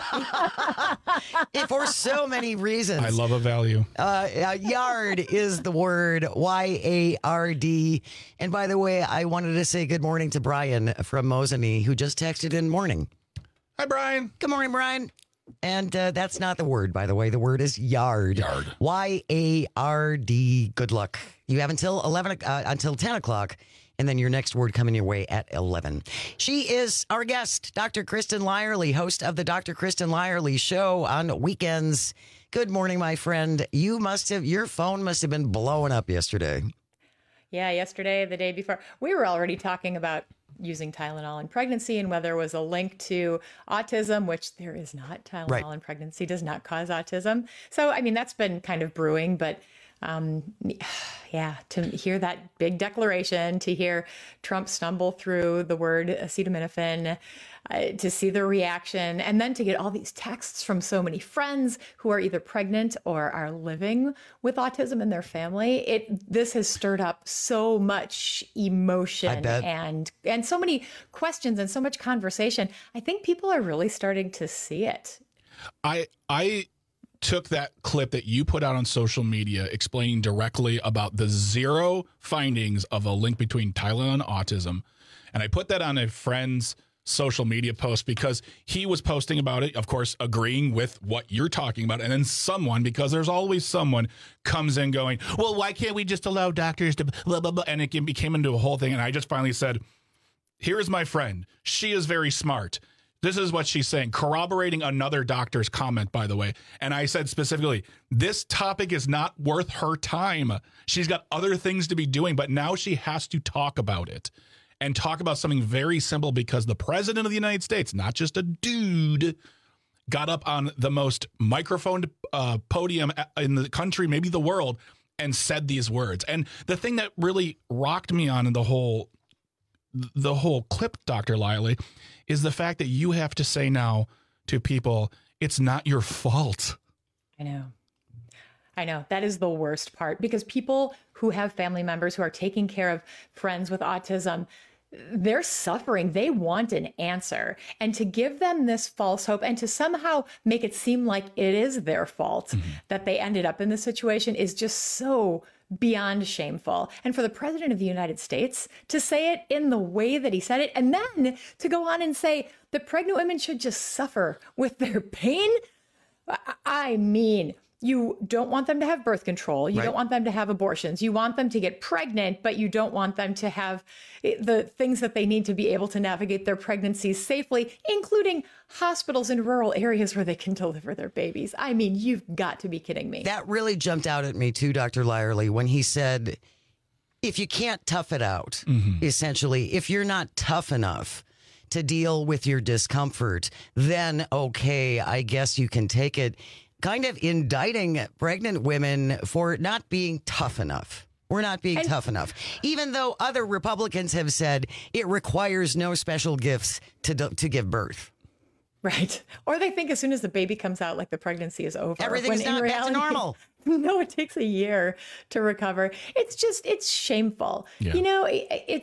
S2: For so many reasons.
S19: I love a value.
S2: Yard is the word, Y-A-R-D. And by the way, I wanted to say good morning to Brian from Mosinee, who just texted in morning.
S19: Hi, Brian.
S2: Good morning, Brian. And that's not the word, by the way. The word is yard.
S19: Yard.
S2: Y-A-R-D. Good luck. You have until 10 o'clock. And then your next word coming your way at 11. She is our guest, Dr. Kristen Lyerly, host of the Dr. Kristen Lyerly Show on weekends. Good morning, my friend. Your phone must have been blowing up yesterday.
S18: Yeah, yesterday, the day before, we were already talking about using Tylenol in pregnancy and whether there was a link to autism, which there is not. Tylenol in pregnancy does not cause autism. So, I mean, that's been kind of brewing, but to hear that big declaration, to hear Trump stumble through the word acetaminophen, to see the reaction, and then to get all these texts from so many friends who are either pregnant or are living with autism in their family. This has stirred up so much emotion and so many questions and so much conversation. I think people are really starting to see it.
S19: I took that clip that you put out on social media explaining directly about the 0 findings of a link between Tylenol and autism, and I put that on a friend's social media post because he was posting about it, of course, agreeing with what you're talking about, and then someone, because there's always someone, comes in going, well, why can't we just allow doctors to blah, blah, blah, and it became into a whole thing, and I just finally said, here is my friend. She is very smart. This is what she's saying, corroborating another doctor's comment, by the way. And I said specifically, this topic is not worth her time. She's got other things to be doing, but now she has to talk about it and talk about something very simple because the president of the United States, not just a dude, got up on the most microphoned podium in the country, maybe the world, and said these words. And the thing that really rocked me on in the whole clip, Dr. Liley, is the fact that you have to say now to people, it's not your fault.
S18: I know. That is the worst part, because people who have family members who are taking care of friends with autism, they're suffering. They want an answer. And to give them this false hope and to somehow make it seem like it is their fault that they ended up in this situation is just so beyond shameful. And for the president of the United States to say it in the way that he said it, and then to go on and say that pregnant women should just suffer with their pain. I mean, you don't want them to have birth control. You don't want them to have abortions. You want them to get pregnant, but you don't want them to have the things that they need to be able to navigate their pregnancies safely, including hospitals in rural areas where they can deliver their babies. I mean, you've got to be kidding me.
S2: That really jumped out at me too, Dr. Lyerly, when he said, if you can't tough it out, essentially, if you're not tough enough to deal with your discomfort, then okay, I guess you can take it. Kind of indicting pregnant women for not being tough enough. We're not being tough enough. Even though other Republicans have said it requires no special gifts to give birth.
S18: Right. Or they think as soon as the baby comes out, like the pregnancy is over.
S2: Everything's not back to normal.
S18: No, it takes a year to recover. It's shameful.
S2: Yeah.
S18: You know,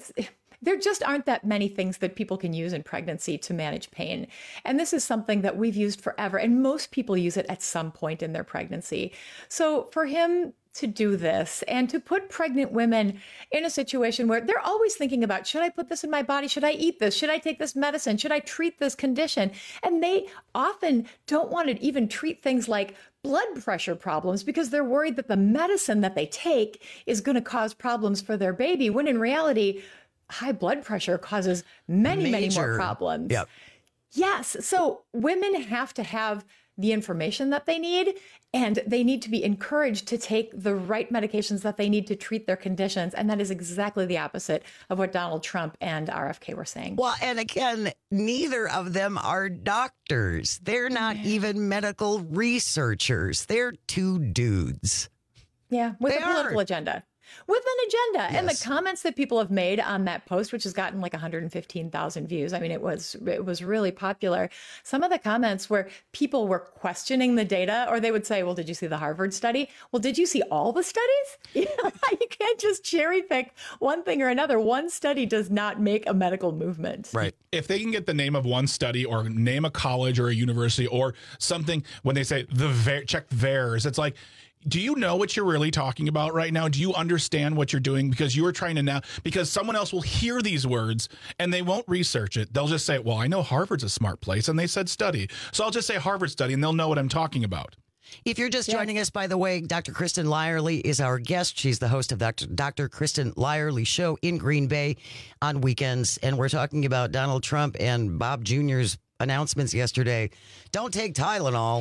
S18: there just aren't that many things that people can use in pregnancy to manage pain. And this is something that we've used forever. And most people use it at some point in their pregnancy. So for him to do this and to put pregnant women in a situation where they're always thinking about, should I put this in my body? Should I eat this? Should I take this medicine? Should I treat this condition? And they often don't want to even treat things like blood pressure problems because they're worried that the medicine that they take is going to cause problems for their baby, when in reality, high blood pressure causes many more problems.
S2: Yep.
S18: Yes. So women have to have the information that they need, and they need to be encouraged to take the right medications that they need to treat their conditions. And that is exactly the opposite of what Donald Trump and RFK were saying.
S2: Well, and again, neither of them are doctors. They're not even medical researchers. They're two dudes.
S18: Yeah, with a political agenda. With an agenda.
S2: Yes.
S18: And the comments that people have made on that post, which has gotten like 115,000 views. I mean, it was really popular. Some of the comments where people were questioning the data, or they would say, well, did you see the Harvard study? Well, did you see all the studies? You can't just cherry pick one thing or another. One study does not make a medical movement.
S19: Right. If they can get the name of one study or name a college or a university or something, when they say check VAERS, it's like, do you know what you're really talking about right now? Do you understand what you're doing? Because you are trying to now, because someone else will hear these words and they won't research it. They'll just say, well, I know Harvard's a smart place and they said study. So I'll just say Harvard study and they'll know what I'm talking about.
S2: If you're just joining us, by the way, Dr. Kristen Lyerly is our guest. She's the host of Dr. Kristen Lyerly Show in Green Bay on weekends. And we're talking about Donald Trump and Bob Jr.'s announcements yesterday. Don't take Tylenol.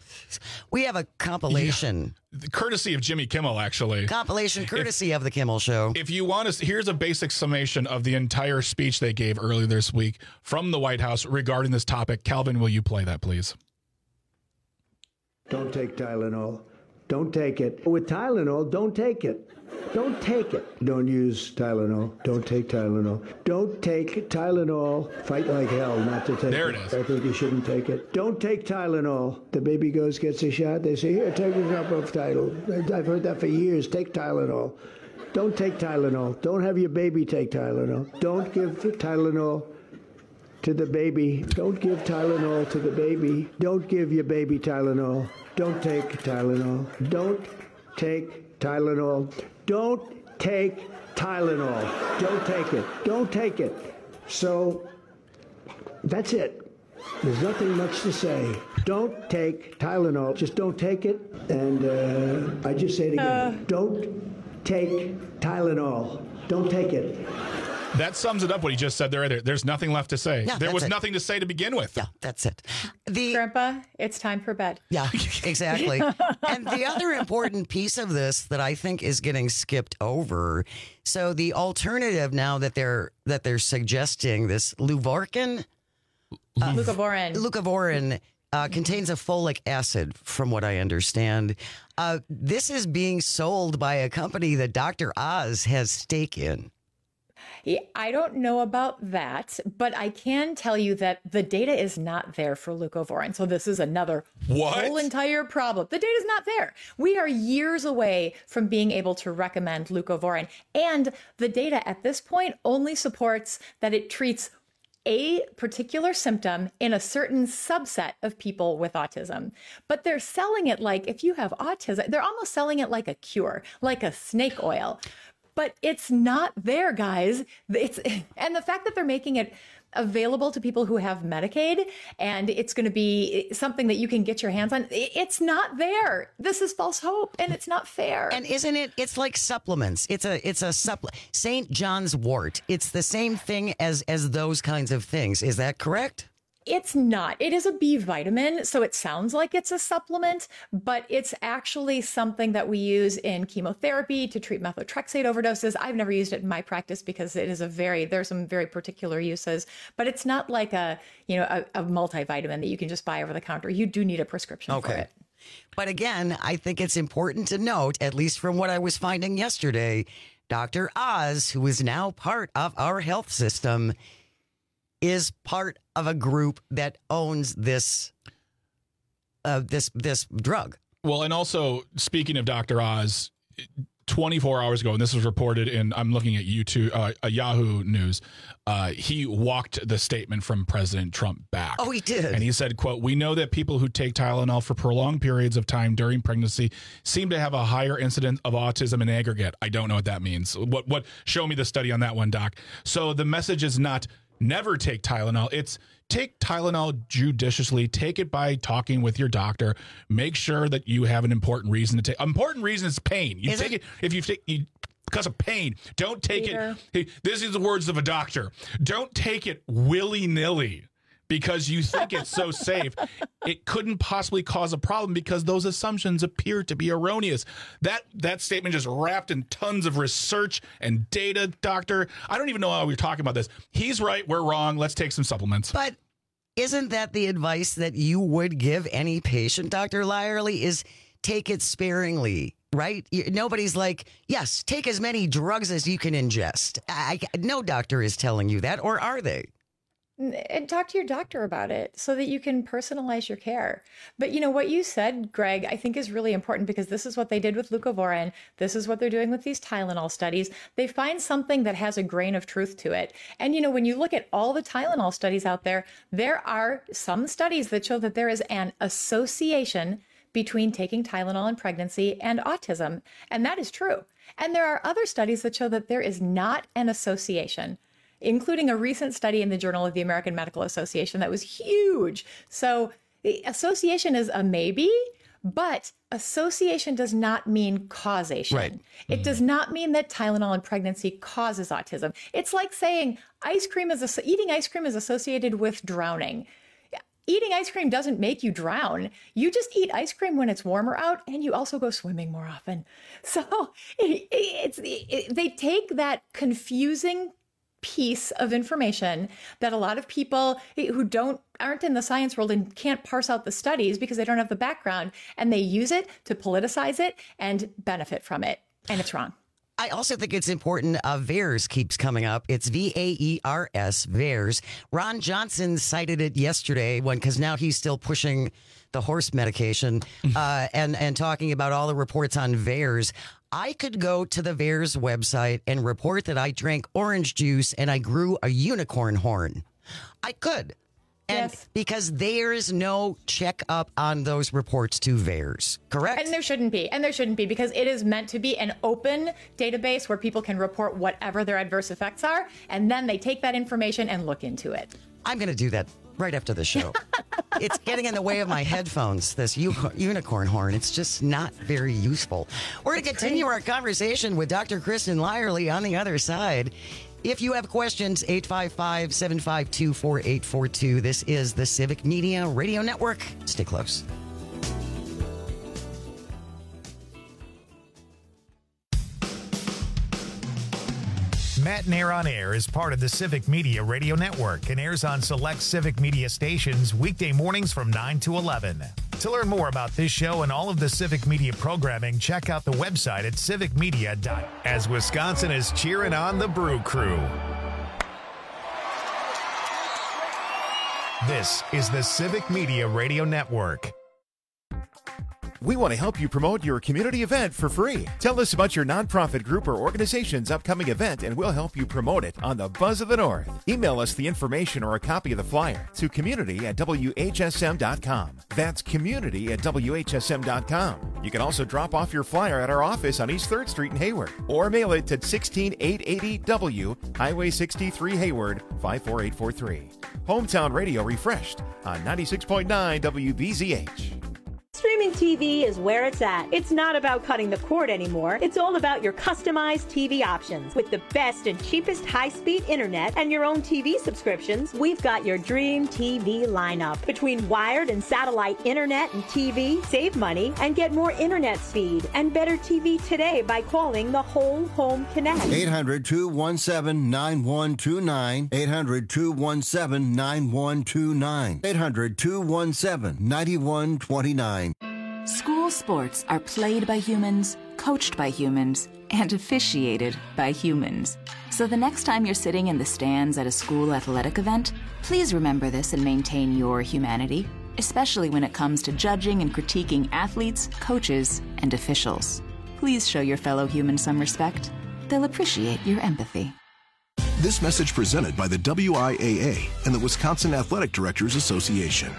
S2: We have a compilation.
S19: Yeah. Courtesy of Jimmy Kimmel, actually.
S2: Compilation courtesy of the Kimmel Show.
S19: If you want to, here's a basic summation of the entire speech they gave earlier this week from the White House regarding this topic. Calvin, will you play that, please?
S3: Don't take Tylenol. Don't take it. With Tylenol, don't take it. Don't take it. Don't use Tylenol. Don't take Tylenol. Don't take Tylenol. Fight like hell not to take it.
S19: There it is.
S3: I think you shouldn't take it. Don't take Tylenol. The baby gets a shot. They say, here, take a drop of Tylenol. I've heard that for years. Take Tylenol. Don't take Tylenol. Don't have your baby take Tylenol. Don't give Tylenol to the baby. Don't give Tylenol to the baby. Don't give your baby Tylenol. Don't take Tylenol. Don't take Tylenol. Don't take Tylenol. Don't take it. Don't take it. So that's it. There's nothing much to say. Don't take Tylenol. Just don't take it. And I just say it again. Don't take Tylenol. Don't take it.
S19: That sums it up what he just said there. There's nothing left to say.
S2: Yeah,
S19: there was
S2: that's it.
S19: nothing to say to begin with.
S2: Yeah, that's it.
S18: Grandpa, it's time for bed.
S2: Yeah, exactly. And the other important piece of this that I think is getting skipped over. So the alternative now that they're suggesting, this Leuvarcan, Leucovorin contains a folic acid, from what I understand. This is being sold by a company that Dr. Oz has stake in.
S18: Yeah, I don't know about that, but I can tell you that the data is not there for leucovorin. So this is another whole entire problem. The data is not there. We are years away from being able to recommend leucovorin. And the data at this point only supports that it treats a particular symptom in a certain subset of people with autism. But they're selling it like, if you have autism, they're almost selling it like a cure, like a snake oil. But it's not there, guys. And the fact that they're making it available to people who have Medicaid and it's going to be something that you can get your hands on, it's not there. This is false hope and it's not fair.
S2: And isn't it? It's like supplements. It's a supplement. St. John's wort. It's the same thing as those kinds of things. Is that correct?
S18: It's not. It is a B vitamin, so it sounds like it's a supplement, but it's actually something that we use in chemotherapy to treat methotrexate overdoses. I've never used it in my practice because it is there's some very particular uses, but it's not like a multivitamin that you can just buy over the counter. You do need a prescription for it.
S2: But again, I think it's important to note, at least from what I was finding yesterday, Dr. Oz, who is now part of our health system, is part of a group that owns this this drug.
S19: Well, and also, speaking of Dr. Oz, 24 hours ago, and this was reported in, I'm looking at YouTube, Yahoo News, he walked the statement from President Trump back.
S2: Oh, he did.
S19: And he said, quote, "We know that people who take Tylenol for prolonged periods of time during pregnancy seem to have a higher incidence of autism in aggregate." I don't know what that means. What? Show me the study on that one, Doc. So the message is not never take Tylenol. It's take Tylenol judiciously. Take it by talking with your doctor. Make sure that you have an important reason to take. Important reason is pain. You take it if you take because of pain. Don't take it. Hey, this is the words of a doctor. Don't take it willy-nilly because you think it's so safe. It couldn't possibly cause a problem because those assumptions appear to be erroneous. That statement just wrapped in tons of research and data, doctor. I don't even know how we're talking about this. He's right. We're wrong. Let's take some supplements.
S2: But isn't that the advice that you would give any patient, Dr. Lyerly, is take it sparingly, right? Nobody's like, yes, take as many drugs as you can ingest. No doctor is telling you that, or are they?
S18: And talk to your doctor about it so that you can personalize your care. But what you said, Greg, I think is really important because this is what they did with leucovorin. This is what they're doing with these Tylenol studies. They find something that has a grain of truth to it. And when you look at all the Tylenol studies out there, there are some studies that show that there is an association between taking Tylenol in pregnancy and autism. And that is true. And there are other studies that show that there is not an association, including a recent study in the Journal of the American Medical Association that was huge. So the association is a maybe, but association does not mean causation.
S2: Right.
S18: It does not mean that Tylenol in pregnancy causes autism. It's like saying eating ice cream is associated with drowning. Eating ice cream doesn't make you drown. You just eat ice cream when it's warmer out, and you also go swimming more often. So they take that confusing piece of information that a lot of people who aren't in the science world and can't parse out the studies because they don't have the background, and they use it to politicize it and benefit from it. And it's wrong.
S2: I also think it's important. VAERS keeps coming up. It's VAERS, VAERS. Ron Johnson cited it yesterday because now he's still pushing the horse medication and talking about all the reports on VAERS. I could go to the VAERS website and report that I drank orange juice and I grew a unicorn horn. I could. And because there is no checkup on those reports to VAERS, correct?
S18: And there shouldn't be. Because it is meant to be an open database where people can report whatever their adverse effects are. And then they take that information and look into it.
S2: I'm going to do that right after the show. It's getting in the way of my headphones, this unicorn horn. It's just not very useful. We're going to continue our conversation with Dr. Kristen Lyerly on the other side. If you have questions, 855-752-4842. This is the Civic Media Radio Network. Stay close.
S1: Matt and Air on Air is part of the Civic Media Radio Network and airs on select Civic Media stations weekday mornings from 9 to 11. To learn more about this show and all of the Civic Media programming, check out the website at civicmedia.com. As Wisconsin is cheering on the Brew Crew. This is the Civic Media Radio Network.
S4: We want to help you promote your community event for free. Tell us about your nonprofit group or organization's upcoming event and we'll help you promote it on the Buzz of the North. Email us the information or a copy of the flyer to community@whsm.com. That's community@whsm.com. You can also drop off your flyer at our office on East 3rd Street in Hayward or mail it to 16880 W, Highway 63 Hayward, 54843. Hometown Radio refreshed on 96.9 WBZH.
S5: Streaming TV is where it's at. It's not about cutting the cord anymore. It's all about your customized TV options. With the best and cheapest high-speed internet and your own TV subscriptions, we've got your dream TV lineup. Between wired and satellite internet and TV, save money and get more internet speed and better TV today by calling the Whole Home Connect.
S20: 800-217-9129. 800-217-9129. 800-217-9129.
S21: School sports are played by humans, coached by humans, and officiated by humans. So the next time you're sitting in the stands at a school athletic event, please remember this and maintain your humanity, especially when it comes to judging and critiquing athletes, coaches, and officials. Please show your fellow humans some respect. They'll appreciate your empathy.
S22: This message presented by the WIAA and the Wisconsin Athletic Directors Association.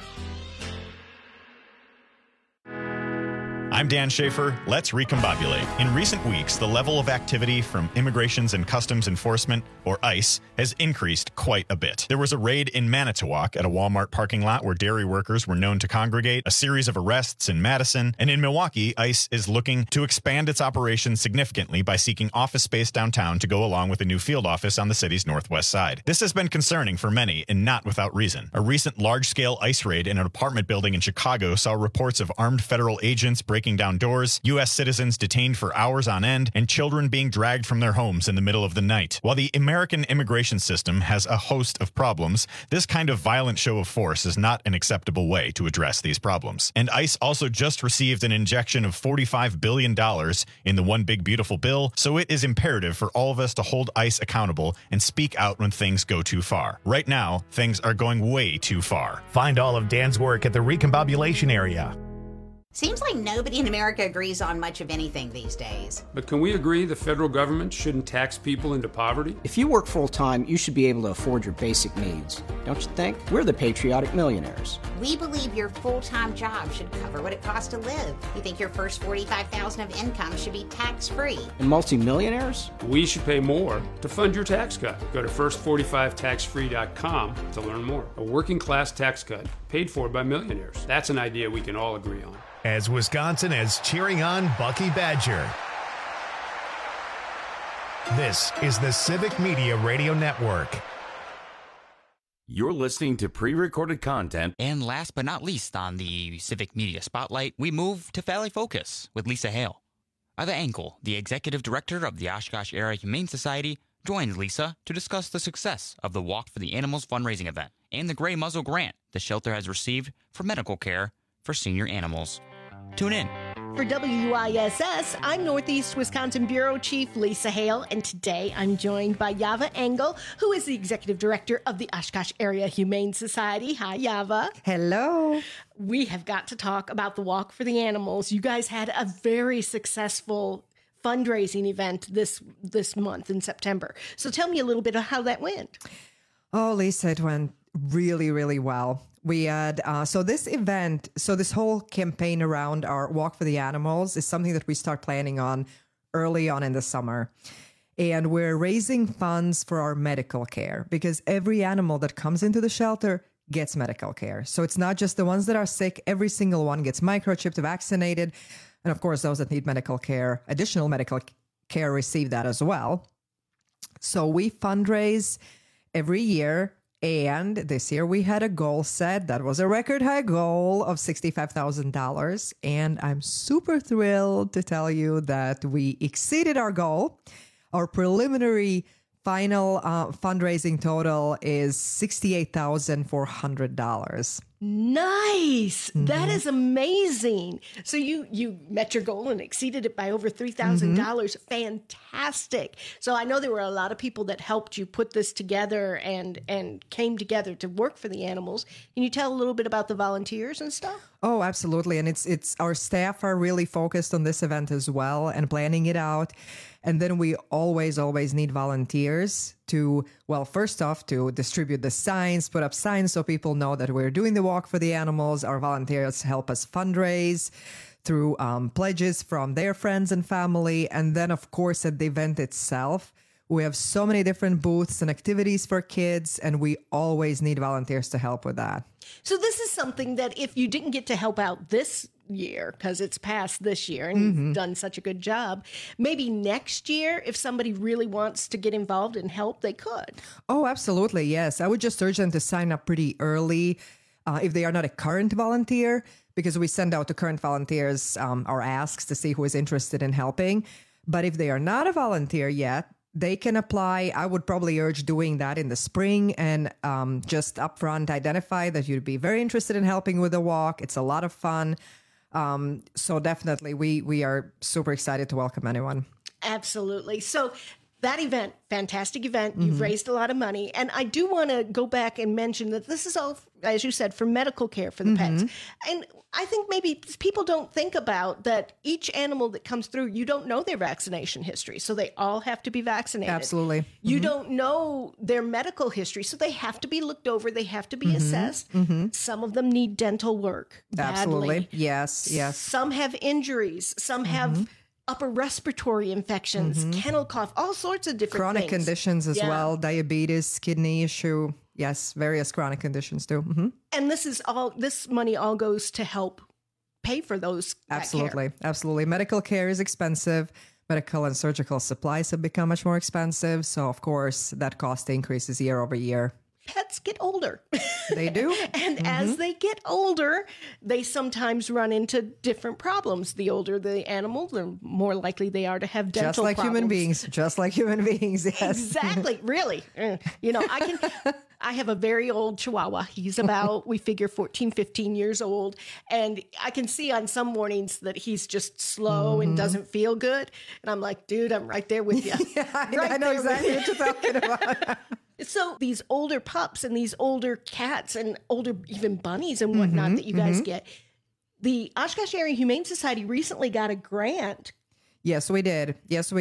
S14: I'm Dan Schaefer. Let's recombobulate. In recent weeks, the level of activity from Immigrations and Customs Enforcement, or ICE, has increased quite a bit. There was a raid in Manitowoc at a Walmart parking lot where dairy workers were known to congregate, a series of arrests in Madison, and in Milwaukee, ICE is looking to expand its operations significantly by seeking office space downtown to go along with a new field office on the city's northwest side. This has been concerning for many, and not without reason. A recent large-scale ICE raid in an apartment building in Chicago saw reports of armed federal agents breaking down doors, U.S. citizens detained for hours on end, and children being dragged from their homes in the middle of the night. While the American immigration system has a host of problems, this kind of violent show of force is not an acceptable way to address these problems. And ICE also just received an injection of $45 billion in the One Big Beautiful Bill, so it is imperative for all of us to hold ICE accountable and speak out when things go too far. Right now, things are going way too far.
S1: Find all of Dan's work at the Recombobulation area.
S23: Seems like nobody in America agrees on much of anything these days.
S24: But can we agree the federal government shouldn't tax people into poverty?
S25: If you work full-time, you should be able to afford your basic needs. Don't you think? We're the patriotic millionaires.
S23: We believe your full-time job should cover what it costs to live. We think your first $45,000 of income should be tax-free.
S25: And multimillionaires?
S24: We should pay more to fund your tax cut. Go to first45taxfree.com to learn more. A working-class tax cut paid for by millionaires. That's an idea we can all agree on.
S1: As Wisconsin is cheering on Bucky Badger. This is the Civic Media Radio Network.
S15: You're listening to pre-recorded content.
S16: And last but not least on the Civic Media Spotlight, we move to Valley Focus with Lisa Hale. Eva Engel, the executive director of the Oshkosh Area Humane Society, joins Lisa to discuss the success of the Walk for the Animals fundraising event and the Gray Muzzle grant the shelter has received for medical care for senior animals. Tune in.
S29: For WISS, I'm Northeast Wisconsin Bureau Chief Lisa Hale, and today I'm joined by Eva Engel, who is the Executive Director of the Oshkosh Area Humane Society. Hi, Eva.
S30: Hello.
S29: We have got to talk about the Walk for the Animals. You guys had a very successful fundraising event this month in September. So tell me a little bit of how that went.
S30: Oh, Lisa, it went really, really well. We had, this whole campaign around our Walk for the Animals is something that we start planning on early on in the summer. And we're raising funds for our medical care because every animal that comes into the shelter gets medical care. So it's not just the ones that are sick. Every single one gets microchipped, vaccinated. And of course, those that need medical care, additional medical care, receive that as well. So we fundraise every year. And this year we had a goal set that was a record high goal of $65,000. And I'm super thrilled to tell you that we exceeded our goal. Our preliminary final fundraising total is $68,400.
S29: Nice. That is amazing. So you met your goal and exceeded it by over $3,000. Fantastic. So I know there were a lot of people that helped you put this together and came together to work for the animals. Can you tell a little bit about the volunteers and stuff?
S30: Oh, absolutely. And it's our staff are really focused on this event as well and planning it out. And then we always need volunteers to, well, first off, to distribute the signs, put up signs so people know that we're doing the walk for the animals. Our volunteers help us fundraise through pledges from their friends and family. And then, of course, at the event itself, we have so many different booths and activities for kids, and we always need volunteers to help with that.
S29: So this is something that if you didn't get to help out this year, because it's past this year and you've done such a good job, maybe next year, if somebody really wants to get involved and help, they could.
S30: Oh, absolutely. Yes. I would just urge them to sign up pretty early if they are not a current volunteer, because we send out to current volunteers our asks to see who is interested in helping. But if they are not a volunteer yet, they can apply. I would probably urge doing that in the spring and just upfront identify that you'd be very interested in helping with the walk. It's a lot of fun. So definitely we are super excited to welcome anyone.
S29: Absolutely. So that event, fantastic event. You've raised a lot of money. And I do want to go back and mention that this is all, as you said, for medical care for the pets. And I think maybe people don't think about that each animal that comes through, you don't know their vaccination history. So they all have to be vaccinated.
S30: Absolutely.
S29: You don't know their medical history. So they have to be looked over. They have to be assessed. Some of them need dental work badly.
S30: Absolutely. Yes.
S29: Some have injuries. Some have upper respiratory infections, kennel cough, all sorts of different
S30: chronic
S29: things.
S30: conditions as well, diabetes, kidney issue. Yes, various chronic conditions too.
S29: And this money all goes to help pay for those.
S30: Absolutely. Medical care is expensive. Medical and surgical supplies have become much more expensive. So, of course, that cost increases year over year.
S29: Pets get older.
S30: They do.
S29: And as they get older, they sometimes run into different problems. The older the animal, the more likely they are to have dental
S30: problems. Just like human beings, yes.
S29: Exactly, really. You know, I have a very old Chihuahua. He's about, we figure 14, 15 years old. And I can see on some mornings that he's just slow and doesn't feel good. And I'm like, dude, I'm right there with you.
S30: I know exactly what you're talking about.
S29: So these older pups and these older cats and older even bunnies and whatnot that you guys get, the Oshkosh Area Humane Society recently got a grant.
S30: Yes, we did.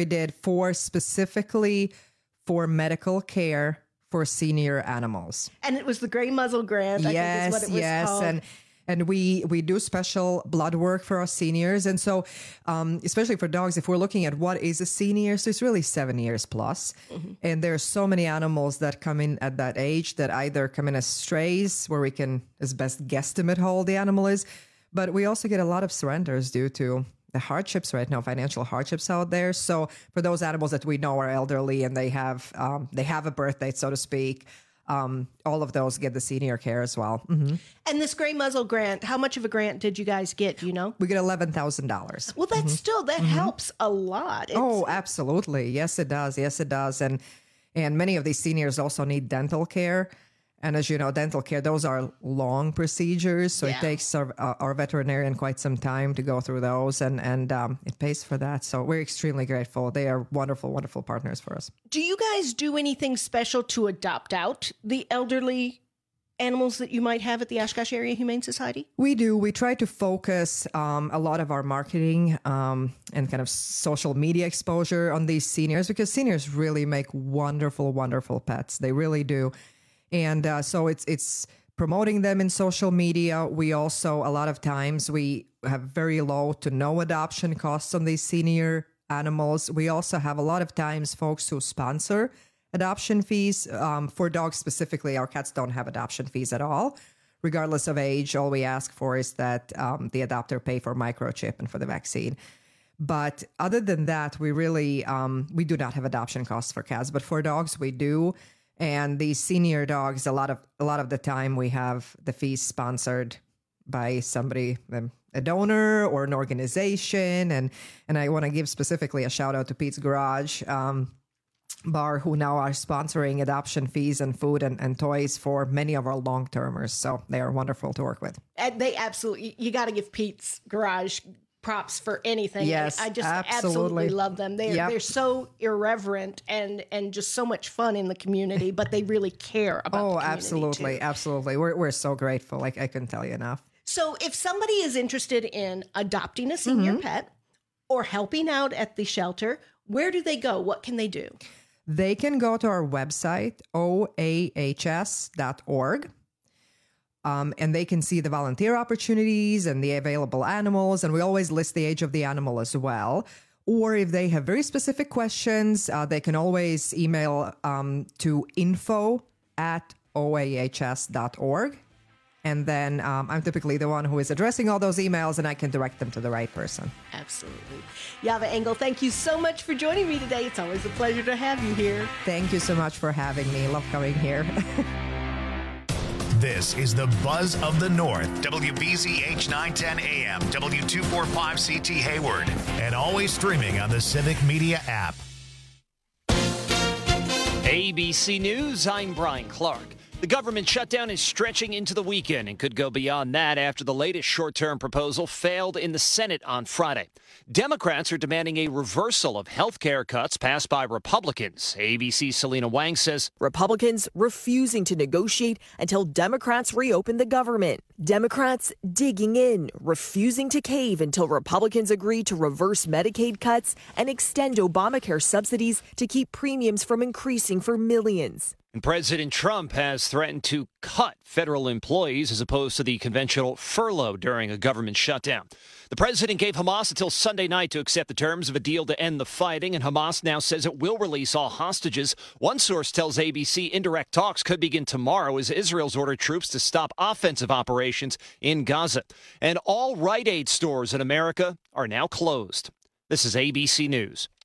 S30: Specifically for medical care for senior animals.
S29: And it was the Gray Muzzle Grant, I think is what it was called.
S30: And we do special blood work for our seniors. And so, especially for dogs, if we're looking at what is a senior, so it's really 7 years plus. And there are so many animals that come in at that age that either come in as strays, where we can as best guesstimate how old the animal is. But we also get a lot of surrenders due to the hardships right now, financial hardships out there. So for those animals that we know are elderly and they have a birth date, so to speak, all of those get the senior care as well.
S29: And this Gray Muzzle Grant, how much of a grant did you guys get? Do you know?
S30: We get $11,000.
S29: Well, that's still, that helps a lot.
S30: Oh, absolutely. Yes, it does. And many of these seniors also need dental care. And as you know, dental care, those are long procedures. So it takes our veterinarian quite some time to go through those and it pays for that. So we're extremely grateful. They are wonderful, wonderful partners for us.
S29: Do you guys do anything special to adopt out the elderly animals that you might have at the Oshkosh Area Humane Society?
S30: We do. We try to focus a lot of our marketing and kind of social media exposure on these seniors because seniors really make wonderful, wonderful pets. They really do. And so it's promoting them in social media. We also, a lot of times, we have very low to no adoption costs on these senior animals. We also have a lot of times folks who sponsor adoption fees. For dogs specifically, our cats don't have adoption fees at all. Regardless of age, all we ask for is that the adopter pay for microchip and for the vaccine. But other than that, we really we do not have adoption costs for cats, but for dogs we do. And these senior dogs, a lot of the time we have the fees sponsored by somebody, a donor or an organization. And I want to give specifically a shout out to Pete's Garage Bar, who now are sponsoring adoption fees and food and toys for many of our long-termers. So they are wonderful to work with.
S29: And they absolutely, you got to give Pete's Garage props for anything.
S30: Yes,
S29: I just absolutely love them. They're so irreverent and just so much fun in the community, but they really care about the community
S30: absolutely. We're so grateful. I couldn't tell you enough.
S29: So if somebody is interested in adopting a senior pet or helping out at the shelter, where do they go? What can they do?
S30: They can go to our website, oahs.org. And they can see the volunteer opportunities and the available animals. And we always list the age of the animal as well. Or if they have very specific questions, they can always email to info@oahs.org. And then I'm typically the one who is addressing all those emails, and I can direct them to the right person.
S29: Absolutely. Java Engel, thank you so much for joining me today. It's always a pleasure to have you here.
S30: Thank you so much for having me. Love coming here.
S1: This is the Buzz of the North, WBZH 910 AM, W245CT Hayward, and always streaming on the Civic Media app.
S6: ABC News, I'm Brian Clark. The government shutdown is stretching into the weekend and could go beyond that after the latest short-term proposal failed in the Senate on Friday. Democrats are demanding a reversal of health care cuts passed by Republicans. ABC's Selena Wang says
S7: Republicans refusing to negotiate until Democrats reopen the government. Democrats digging in, refusing to cave until Republicans agree to reverse Medicaid cuts and extend Obamacare subsidies to keep premiums from increasing for millions.
S6: And President Trump has threatened to cut federal employees as opposed to the conventional furlough during a government shutdown. The president gave Hamas until Sunday night to accept the terms of a deal to end the fighting, and Hamas now says it will release all hostages. One source tells ABC indirect talks could begin tomorrow as Israel's ordered troops to stop offensive operations in Gaza. And all Rite Aid stores in America are now closed. This is ABC News.